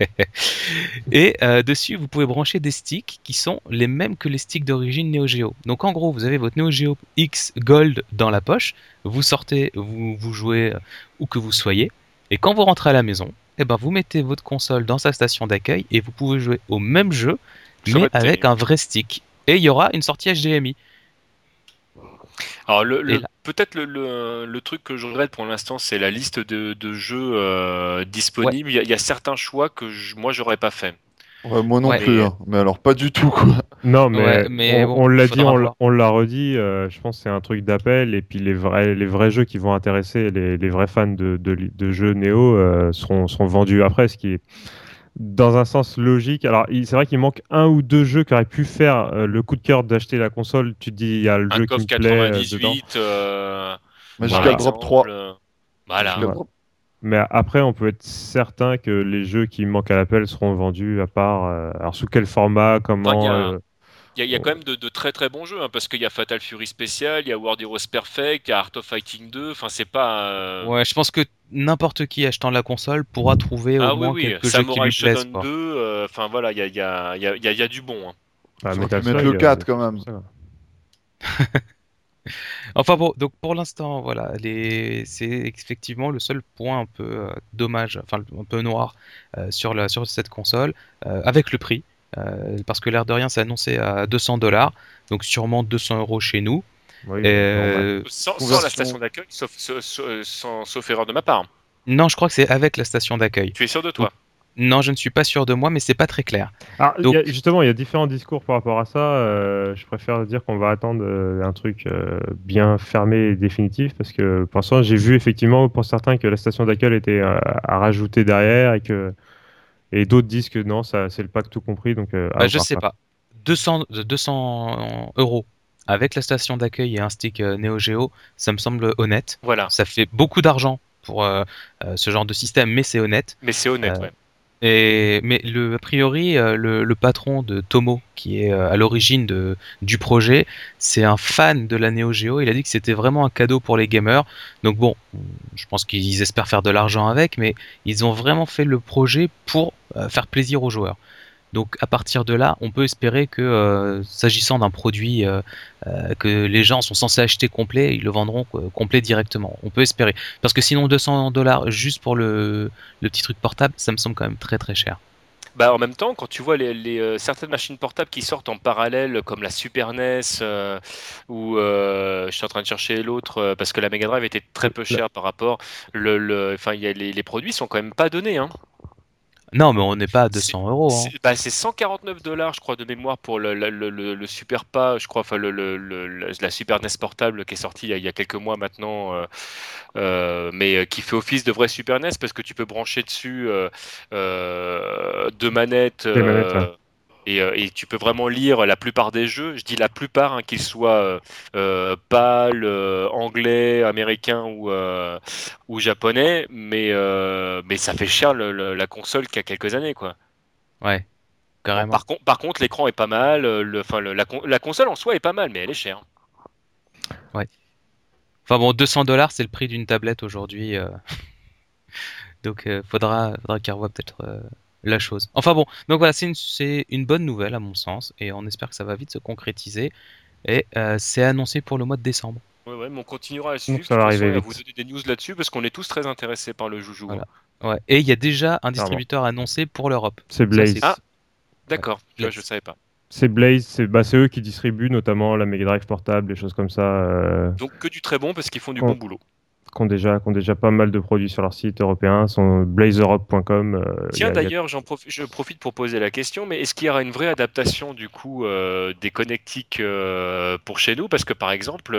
Et dessus, vous pouvez brancher des sticks qui sont les mêmes que les sticks d'origine Neo Geo. Donc en gros, vous avez votre Neo Geo X Gold dans la poche, vous sortez, vous jouez où que vous soyez, et quand vous rentrez à la maison, vous mettez votre console dans sa station d'accueil et vous pouvez jouer au même jeu, mais avec un vrai stick. Et il y aura une sortie HDMI. Alors peut-être le truc que je regrette pour l'instant, c'est la liste de jeux disponibles. Il y a certains choix que moi j'aurais pas fait. Ouais, moi non plus, hein. Mais alors pas du tout quoi. Non, mais on l'a dit, on l'a redit. Je pense que c'est un truc d'appel et puis les vrais jeux qui vont intéresser les vrais fans de jeux Néo seront vendus après, ce qui est dans un sens logique. Alors c'est vrai qu'il manque un ou deux jeux qui auraient pu faire le coup de cœur d'acheter la console. Tu te dis il y a le jeu qui me plaît dedans. Magical Drop 3. Voilà. Mais après, on peut être certain que les jeux qui manquent à l'appel seront vendus à part. Alors, sous quel format, Enfin, comment il y a quand même de très très bons jeux, hein, parce qu'il y a Fatal Fury Special, il y a World Heroes Perfect, il y a Art of Fighting 2, enfin c'est pas... Ouais, je pense que n'importe qui achetant la console pourra trouver au Ah oui, moins oui, quelques jeux qui Samurai lui plaisent, Shodown quoi. 2, enfin voilà, il y a du bon, hein. Ah, Ils auraient Metal pu mettre Slug, le 4 des quand choses même. comme ça. Enfin bon, donc pour l'instant, voilà, c'est effectivement le seul point un peu dommage, enfin un peu noir sur cette console, avec le prix, parce que l'air de rien, c'est annoncé à 200 $, donc sûrement 200 € chez nous. Oui, normal. Euh, Sans la Conversion. station d'accueil, sauf erreur de ma part. non, je crois que c'est avec la station d'accueil. Tu es sûr de Donc toi? non, je ne suis pas sûr de moi, mais c'est pas très clair. Alors, Donc justement, il y a différents discours par rapport à ça. Je préfère dire qu'on va attendre un truc bien fermé et définitif parce que pour l'instant, j'ai vu effectivement pour certains que la station d'accueil était à rajouter derrière et d'autres disent que non, ça c'est le pack tout compris, donc à bah, je voir sais quoi. pas. 200 € avec la station d'accueil et un stick Neo Geo, ça me semble honnête. Voilà. Ça fait beaucoup d'argent pour ce genre de système, mais c'est honnête. Mais c'est honnête, Euh, ouais. mais a priori, le patron de Tomo, qui est à l'origine du projet, c'est un fan de la Neo Geo. Il a dit que c'était vraiment un cadeau pour les gamers. Donc bon, je pense qu'ils espèrent faire de l'argent avec, mais ils ont vraiment fait le projet pour faire plaisir aux joueurs. Donc à partir de là, on peut espérer que s'agissant d'un produit que les gens sont censés acheter complet, ils le vendront complet directement. On peut espérer. Parce que sinon 200 $ juste pour le petit truc portable, ça me semble quand même très très cher. Bah, en même temps, quand tu vois certaines machines portables qui sortent en parallèle, comme la Super NES, ou je suis en train de chercher l'autre, parce que la Mega Drive était très peu Là, chère par rapport, enfin, les produits sont quand même pas donnés, hein. Non, mais on n'est pas à C'est 200 € hein. c'est 149 $, je crois, de mémoire pour le Super Pas, je crois, enfin la Super NES portable qui est sortie il y a quelques mois maintenant, mais qui fait office de vrai Super NES parce que tu peux brancher dessus deux manettes. des manettes, ouais. Et tu peux vraiment lire la plupart des jeux. Je dis la plupart, hein, qu'ils soient PAL, anglais, américain ou japonais, mais ça fait cher la console qu'il y a quelques années, quoi. Ouais, Bon, carrément. par contre, l'écran est pas mal, la console en soi est pas mal, mais elle est chère. Ouais. Enfin bon, 200 $ c'est le prix d'une tablette aujourd'hui. Donc faudra qu'il revoie peut-être la chose. Enfin bon, donc voilà, c'est une bonne nouvelle à mon sens, et on espère que ça va vite se concrétiser. Et c'est annoncé pour le mois de décembre. Ouais, ouais, mais on continuera à Donc suivre de ça toute va façon arriver et à vous vite. donner des news là-dessus parce qu'on est tous très intéressés par le joujou, hein. Voilà. Ouais. Et il y a déjà un Clairement. distributeur annoncé pour l'Europe. C'est Ça, Blaze. Ah, ouais, d'accord, tu vois, je Blaze. savais pas. C'est Blaze, c'est eux qui distribuent notamment la Mega Drive portable, des choses comme ça, Donc que du très bon parce qu'ils font du qu'on bon boulot. qu'on déjà pas mal de produits sur leur site européen, sont blazeeurope.com. Tiens, d'ailleurs, je profite pour poser la question, mais est-ce qu'il y aura une vraie adaptation du coup des connectiques pour chez nous? Parce que par exemple,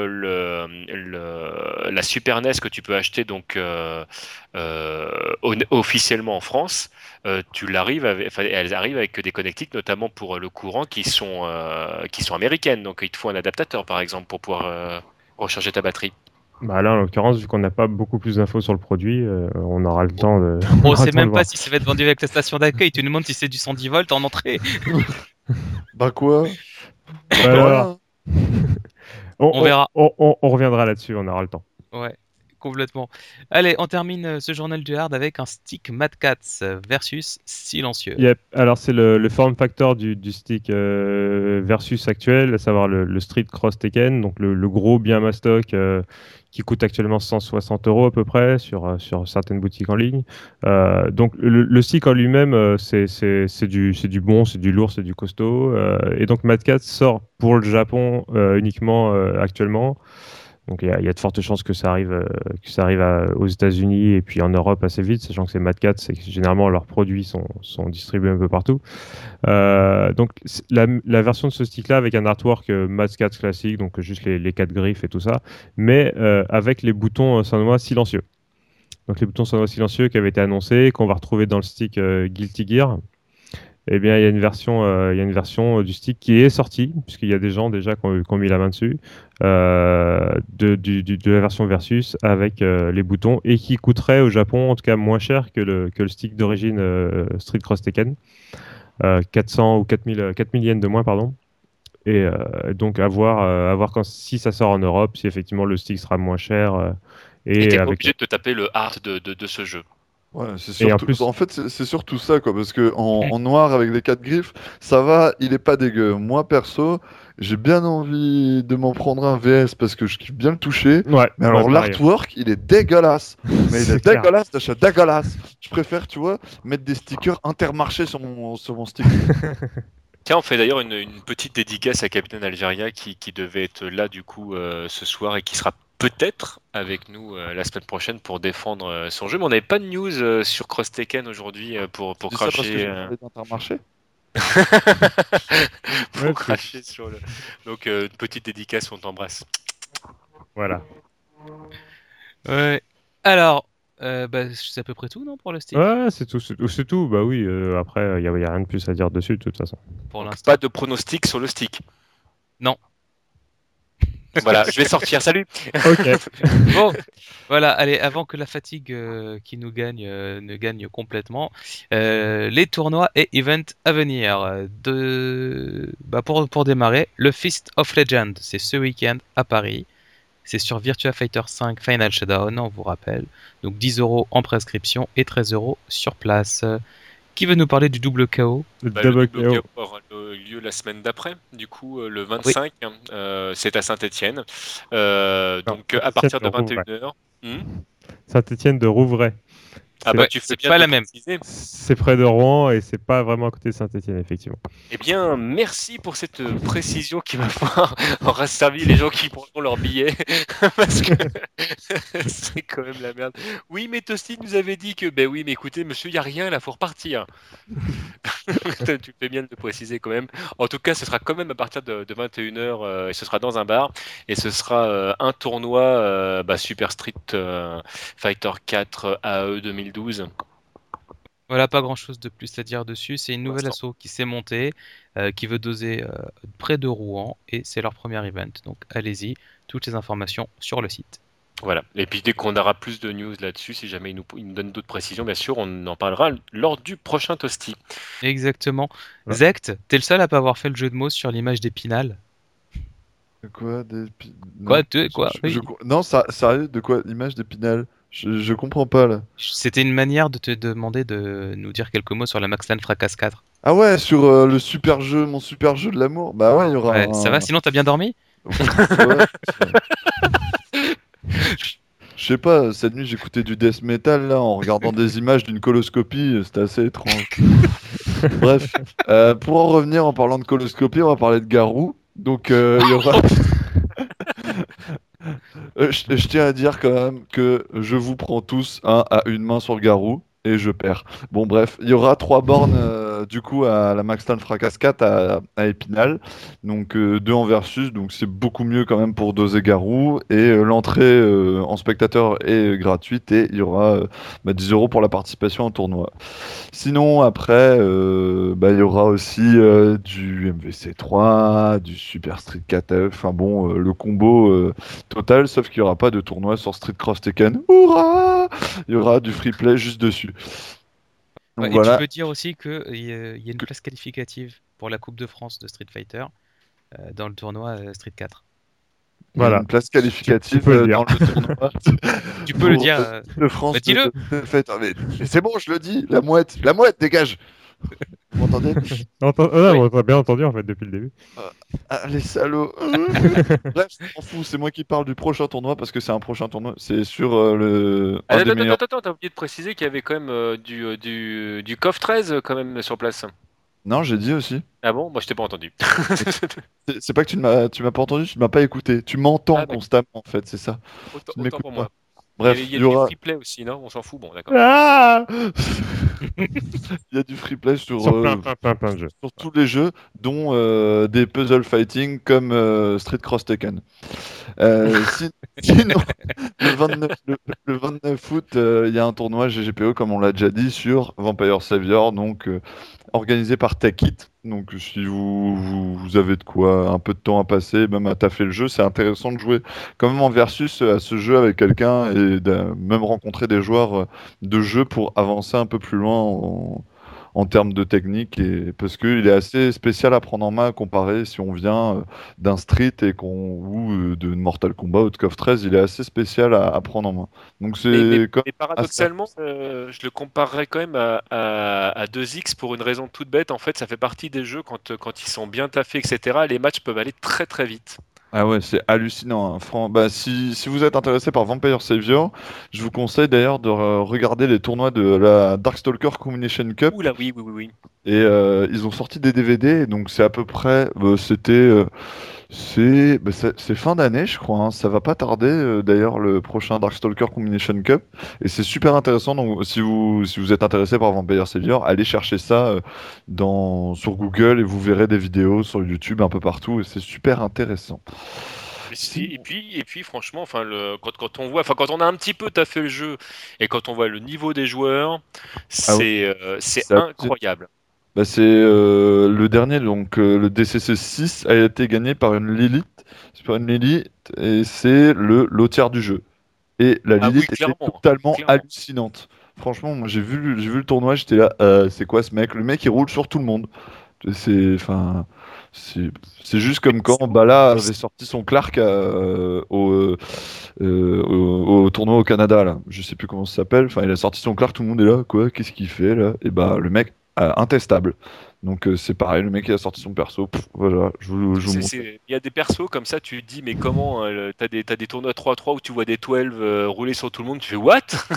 la Super NES que tu peux acheter donc officiellement en France, elles arrivent avec des connectiques, notamment pour le courant, qui sont américaines. Donc il te faut un adaptateur, par exemple, pour pouvoir recharger ta batterie. Bah là, en l'occurrence, vu qu'on n'a pas beaucoup plus d'infos sur le produit, on aura le Oh, temps de, on on aura le sait temps de même pas voir. si ça va être vendu avec la station d'accueil. Tu nous demandes si c'est du 110 volts en entrée. Bah quoi? Bah De alors, rien. On verra. on reviendra là-dessus, on aura le temps. Ouais, complètement. Allez, on termine ce journal du hard avec un stick Mad Catz versus Silencieux. Yep. Alors, c'est le form factor du stick versus actuel, à savoir le Street Cross Tekken, donc le gros bien mastoc qui coûte actuellement 160 € à peu près sur certaines boutiques en ligne. Donc, le stick en lui-même, c'est du bon, c'est du lourd, c'est du costaud. Et donc, Mad Catz sort pour le Japon uniquement actuellement. Donc il y a de fortes chances que ça arrive aux États-Unis et puis en Europe assez vite, sachant que c'est Mad Catz, c'est que généralement leurs produits sont distribués un peu partout. Donc la version de ce stick-là avec un artwork Mad Catz classique, donc juste les quatre griffes et tout ça, mais avec les boutons sonois silencieux. Donc les boutons sonois silencieux qui avaient été annoncés, qu'on va retrouver dans le stick Guilty Gear. eh bien, il y a une version du stick qui est sortie, puisqu'il y a des gens déjà qui ont mis la main dessus, de la version Versus avec les boutons et qui coûterait au Japon, en tout cas, moins cher que le stick d'origine Street Cross Tekken. 400 ou 4000 yens de moins, pardon. Et donc, à voir si ça sort en Europe, si effectivement le stick sera moins cher. Et Et t'es pas avec. obligé de te taper le hard de ce jeu. Ouais, c'est Et en surtout, plus, en fait, c'est surtout ça, quoi, parce que en noir avec les quatre griffes, ça va, il est pas dégueu. Moi, perso, j'ai bien envie de m'en prendre un VS parce que je kiffe bien le toucher. ouais, Mais alors, pareil. l'artwork, il est dégueulasse. Mais il C'est est clair. dégueulasse, d'achat dégueulasse. Je préfère, tu vois, mettre des stickers Intermarché sur mon stick. Tiens, on fait d'ailleurs une petite dédicace à Capitaine Algeria qui devait être là du coup ce soir et qui sera peut-être avec nous la semaine prochaine pour défendre son jeu. Mais on n'avait pas de news sur Cross Tekken aujourd'hui pour Je dis ça parce que cracher. j'ai parlé d'Intermarché. Ouais, Pour cracher sur le. Donc une petite dédicace, on t'embrasse. voilà. Ouais. Alors, bah, c'est à peu près tout, non, pour le stick? Ouais, c'est tout. Bah oui, après, y a rien de plus à dire dessus, de toute façon. Pour Donc l'instant. pas de pronostic sur le stick. Non. Voilà, je vais sortir. Salut. Ok. Bon, voilà, allez, avant que la fatigue qui nous gagne ne gagne complètement, les tournois et events à venir. Pour démarrer, le Fist of Legend, c'est ce week-end à Paris. C'est sur Virtua Fighter 5 Final Showdown, on vous rappelle. Donc 10 € en prescription et 13 € sur place. Qui veut nous parler du double KO? Le Le double double KO. KO aura lieu la semaine d'après. Du coup, le Oui. 25, c'est à Saint-Étienne. Non, Donc, à Saint-Étienne partir de de Rouvray. 21h. Saint-Étienne de Rouvray. Ah C'est bah, Ouais, tu fais c'est bien pas de la le même. préciser. c'est près de Rouen et c'est pas vraiment à côté de Saint-Étienne, effectivement. Eh bien, merci pour cette précision qui va pouvoir aura servi les gens qui prendront leur billet. Parce que c'est quand même la merde. Oui, mais Tosti nous avait dit que, ben oui, mais écoutez, monsieur, il n'y a rien, là, faut repartir. Tu fais bien de le préciser quand même. En tout cas, ce sera quand même à partir de 21h et ce sera dans un bar. Et ce sera un tournoi Super Street Fighter 4 AE 2012 Voilà, pas grand-chose de plus à dire dessus. C'est une pour nouvelle l'instant. asso qui s'est montée, qui veut doser près de Rouen, et c'est leur premier event. Donc allez-y, toutes les informations sur le site. Voilà. Et puis dès qu'on aura plus de news là-dessus, si jamais il nous donne d'autres précisions, bien sûr, on en parlera lors du prochain Toasty. Exactement. Ouais. Zect, t'es le seul à pas avoir fait le jeu de mots sur l'image d'Épinal. Quoi Quoi, Non. quoi? Oui. Non, ça, sérieux, de quoi? Image d'Épinal? Je comprends pas, là. C'était une manière de te demander de nous dire quelques mots sur la Maxland Fracas 4. Ah ouais, sur le super jeu, mon super jeu de l'amour. Bah ouais, il y aura Ouais, ça va, un... sinon t'as bien dormi? Ouais. Je sais pas, cette nuit j'écoutais du death metal là en regardant des images d'une coloscopie, c'était assez étrange. Bref, pour en revenir en parlant de coloscopie, on va parler de Garou. Donc il y aura. Je tiens à dire quand même que je vous prends tous un à une main sur le Garou et je perds. Bon bref, il y aura 3 bornes du coup à la Maxton Fracas 4 à Épinal. Donc 2 en versus, donc c'est beaucoup mieux quand même pour doser Garou. Et l'entrée en spectateur est gratuite et il y aura 10 € pour la participation au tournoi. Sinon, après, il y aura aussi du MVC3, du Super Street 4F, enfin bon, le combo total, sauf qu'il n'y aura pas de tournoi sur Street Cross Tekken. Hurrah! Il y aura du free play juste dessus. Donc Ouais, et tu voilà, peux dire aussi qu'il y a une place qualificative pour la Coupe de France de Street Fighter dans le tournoi Street 4. il y a Voilà. une place Tu qualificative peux le dire. dans le tournoi Tu peux le pour dire, de France bah dis-le. de fête. Mais c'est bon, je le dis, la mouette, dégage! Vous m'entendez? Ouais, Oui. on t'a bien entendu en fait depuis le début. Ah, les salauds. Bref, je m'en fous, c'est moi qui parle du prochain tournoi parce que c'est un prochain tournoi. C'est sur un des meilleurs. Attends, t'as oublié de préciser qu'il y avait quand même du CoF 13 quand même sur place. Non, j'ai dit aussi. Ah bon? Moi, je t'ai pas entendu. C'est pas que tu m'as pas entendu, tu ne m'as pas écouté. Tu m'entends Ah, d'accord. constamment en fait, c'est ça. Tu ne Autant m'écoutes pour pas. moi. Bref, Il y il a y du aura. free play aussi, non? On s'en fout, bon, d'accord. Ah Il y a du free play sur, Sur plein de jeux. sur tous les jeux, dont des puzzle fighting comme Street Cross Tekken. Si- Sinon, le 29, le 29 août, il y a un tournoi GGPO, comme on l'a déjà dit, sur Vampire Savior, donc organisé par Techit. Donc, si vous avez de quoi, un peu de temps à passer, même à taffer le jeu, c'est intéressant de jouer quand même en versus à ce jeu avec quelqu'un et de même rencontrer des joueurs de jeu pour avancer un peu plus loin en termes de technique et parce qu'il est assez spécial à prendre en main comparé si on vient d'un Street et ou de Mortal Kombat ou de KOF 13, il est assez spécial à prendre en main. Donc c'est comme Mais assez paradoxalement, je le comparerais quand même à 2X pour une raison toute bête. En fait, ça fait partie des jeux quand ils sont bien taffés, etc. Les matchs peuvent aller très très vite. ah ouais, c'est hallucinant, hein. Bah, si vous êtes intéressé par Vampire Savior, je vous conseille d'ailleurs de regarder les tournois de la Darkstalker Combination Cup. Ouh là, oui, oui, oui, oui. Et ils ont sorti des DVD, donc c'est à peu près, c'est fin d'année, je crois, hein. Ça va pas tarder, d'ailleurs, le prochain Darkstalker Combination Cup. Et c'est super intéressant. Donc, si vous êtes intéressé par Vampire Savior, allez chercher ça sur Google et vous verrez des vidéos sur YouTube un peu partout. Et c'est super intéressant. Si. Et puis, franchement, enfin, quand on voit, enfin, quand on a un petit peu taffé le jeu et quand on voit le niveau des joueurs, Ah ouais, c'est c'est abusé. incroyable. Bah, c'est le dernier, donc le DCC 6 a été gagné par une Lilith. C'est pas une Lilith, et c'est le lotière du jeu. Et la Ah oui, Lilith était clairement, totalement clairement. hallucinante. Franchement, moi j'ai vu le tournoi, j'étais là, c'est quoi ce mec? Le mec il roule sur tout le monde. Enfin, c'est c'est juste comme quand Bala Mais avait sorti son Clark au tournoi au Canada là. Je sais plus comment ça s'appelle. Enfin, il a sorti son Clark, tout le monde est là, quoi? Qu'est-ce qu'il fait là? Et bah le mec intestable. Donc c'est pareil, le mec il a sorti son perso. Voilà, je vous montre. Il y a des persos comme ça, tu te dis, mais comment t'as des tournois 3-3 où tu vois des 12 rouler sur tout le monde, tu fais what?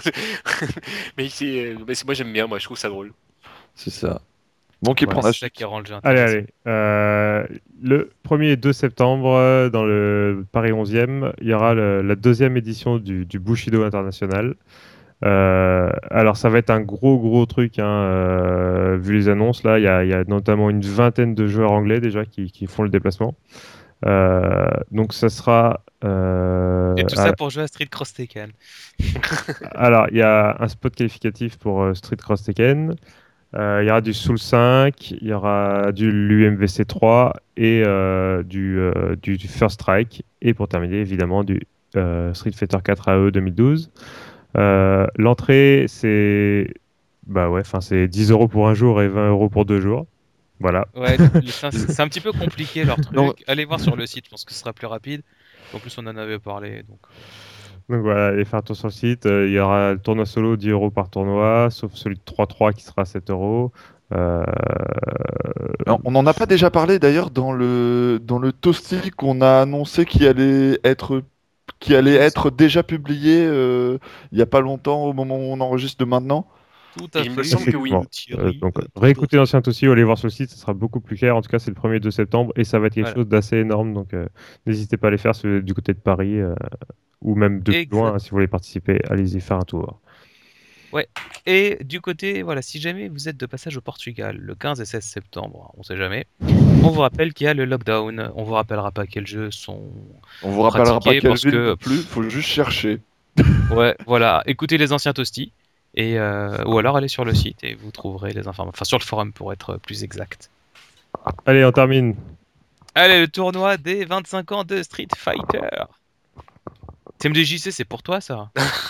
Moi j'aime bien, moi je trouve ça drôle. C'est ça. Bon, qui Ouais. prend la C'est ça qui suite? rend le jeu Allez, intéressant. allez. Le 1er et 2 septembre, dans le Paris 11e, il y aura la deuxième édition du Bushido International. Alors, ça va être un gros truc, hein, vu les annonces. Là, il y a notamment une vingtaine de joueurs anglais déjà qui font le déplacement. Donc, ça sera. Et tout ça pour jouer à Street Cross Tekken. Alors, il y a un spot qualificatif pour Street Cross Tekken. Il y aura du Soul 5, il y aura du l'UMVC 3 et du First Strike. Et pour terminer, évidemment, du Street Fighter 4 AE 2012. L'entrée, c'est bah ouais, c'est 10 € pour un jour et 20 € pour 2 jours. Voilà. Ouais, c'est un petit peu compliqué leur Non, truc. Allez voir sur le site, je pense que ce sera plus rapide. En plus, on en avait parlé. Donc voilà, allez faire un tour sur le site. Il y aura le tournoi solo 10 € par tournoi, sauf celui de 3-3 qui sera 7 €. Euh, non, on n'en a pas déjà parlé d'ailleurs dans le Toasty qu'on a annoncé qui allait être déjà publié il n'y a pas longtemps au moment où on enregistre de maintenant. Tout à Il me fait. semble que oui. Effectivement. Thierry, Donc, tout à réécoutez fait. l'ancien aussi ou allez voir sur le site, ça sera beaucoup plus clair. En tout cas, c'est le 1er 2 septembre et ça va être quelque Voilà. chose d'assez énorme. Donc, n'hésitez pas à aller faire du côté de Paris ou même de plus loin, Exact. hein, si vous voulez participer. Allez-y faire un tour. Ouais. Et du côté, voilà, si jamais vous êtes de passage au Portugal le 15 et 16 septembre, on sait jamais, on vous rappelle qu'il y a le lockdown. On vous rappellera pas quels jeux sont On vous rappellera pas pratiqués quelle parce ville que, non plus, faut juste chercher. ouais, voilà, écoutez les anciens toasties et ou alors allez sur le site et vous trouverez les informations, enfin sur le forum pour être plus exact. Allez, on termine. Allez, le tournoi des 25 ans de Street Fighter. TMDJC, c'est pour toi ça?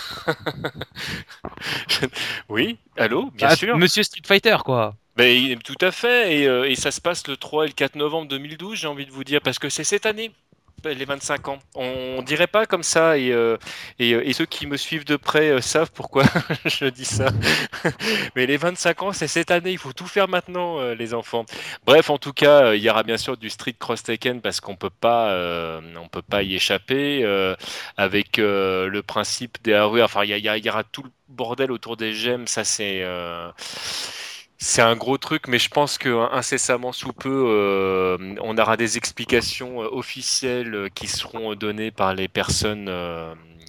Oui, allô, bien Ah, sûr. Monsieur Street Fighter quoi. Tout à fait, et ça se passe le 3 et le 4 novembre 2012, j'ai envie de vous dire, parce que c'est cette année, les 25 ans. On dirait pas comme ça, et ceux qui me suivent de près savent pourquoi je dis ça. Mais les 25 ans, c'est cette année, il faut tout faire maintenant, les enfants. Bref, en tout cas, il y aura bien sûr du Street Cross Tekken, parce on peut pas y échapper, avec le principe des AOE, enfin, il y aura tout le bordel autour des gemmes, ça c'est un gros truc, mais je pense que incessamment sous peu, on aura des explications officielles qui seront données par les personnes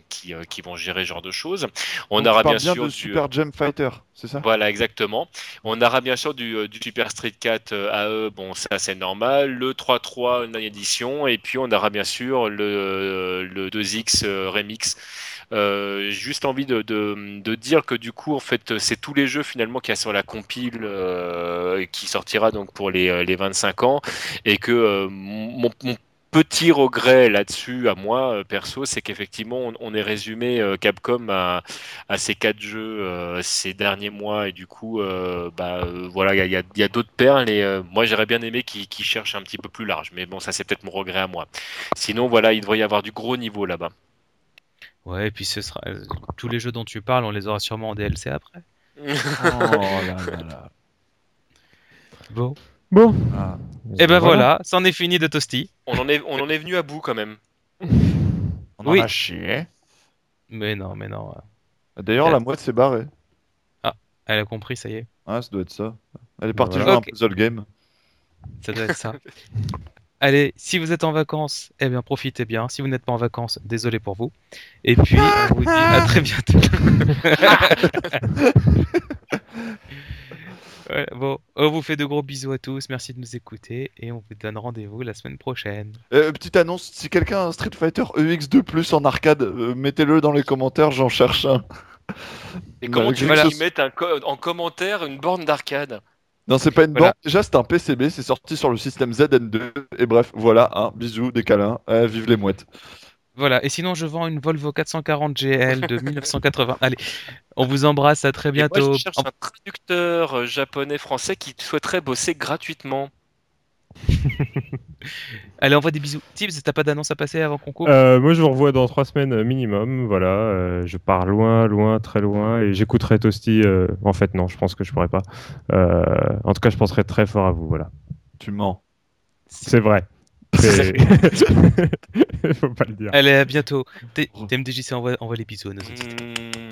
qui vont gérer ce genre de choses. On Donc, aura tu parles bien bien sûr de Super Jam Fighter, c'est ça? voilà, exactement. On aura bien sûr du Super Street 4 AE, bon, ça c'est normal. Le 3.3 Online Edition, et puis on aura bien sûr le 2X Remix. Juste envie de dire que du coup, en fait, c'est tous les jeux finalement qu'il y a sur la compile qui sortira donc pour les 25 ans, et que mon petit regret là-dessus, à moi, perso, c'est qu'effectivement, on ait résumé Capcom à ces 4 jeux ces derniers mois, et du coup, voilà, il y a d'autres perles, et moi, j'aurais bien aimé qu'ils cherchent un petit peu plus large, mais bon, ça, c'est peut-être mon regret à moi. Sinon, voilà, il devrait y avoir du gros niveau là-bas. Ouais, et puis ce sera tous les jeux dont tu parles, on les aura sûrement en DLC après. Oh là là là. Bon. Bon. Ah. Et ben voilà, c'en est fini de Toasty. On en est venu à bout quand même. On en Oui. a chié. Mais non, mais non. D'ailleurs, la mouette s'est barrée. Ah, elle a compris, ça y est. Ah, ça doit être ça. Elle est Bah partie voilà. jouer Ok. un puzzle game. Ça doit être ça. Allez, si vous êtes en vacances, eh bien profitez bien. Si vous n'êtes pas en vacances, désolé pour vous. Et puis, on vous dit à très bientôt. Voilà, bon, on vous fait de gros bisous à tous. Merci de nous écouter et on vous donne rendez-vous la semaine prochaine. Petite annonce, si quelqu'un a un Street Fighter EX2 Plus en arcade, mettez-le dans les commentaires, j'en cherche un. Et comment tu veux Voilà. qu'ils mettent en commentaire une borne d'arcade? Non, c'est pas une Voilà. borne. Déjà, c'est un PCB, c'est sorti sur le système ZN2. Et bref, voilà, bisous, des câlins. Vive les mouettes. Voilà. Et sinon, je vends une Volvo 440 GL de 1980. Allez, on vous embrasse. À très Et moi, bientôt. je cherche un traducteur japonais-français qui souhaiterait bosser gratuitement. Allez, envoie des bisous. Tibbs, t'as pas d'annonce à passer avant qu'on coupe? Moi, je vous revois dans 3 semaines minimum. Voilà, je pars loin, loin, très loin, et j'écouterai Toasty. En fait, non, je pense que je pourrais pas. En tout cas, je penserai très fort à vous. Voilà, Tu mens. c'est vrai. Faut pas le dire. Allez, à bientôt. TMDJC envoie les bisous à nos auditeurs.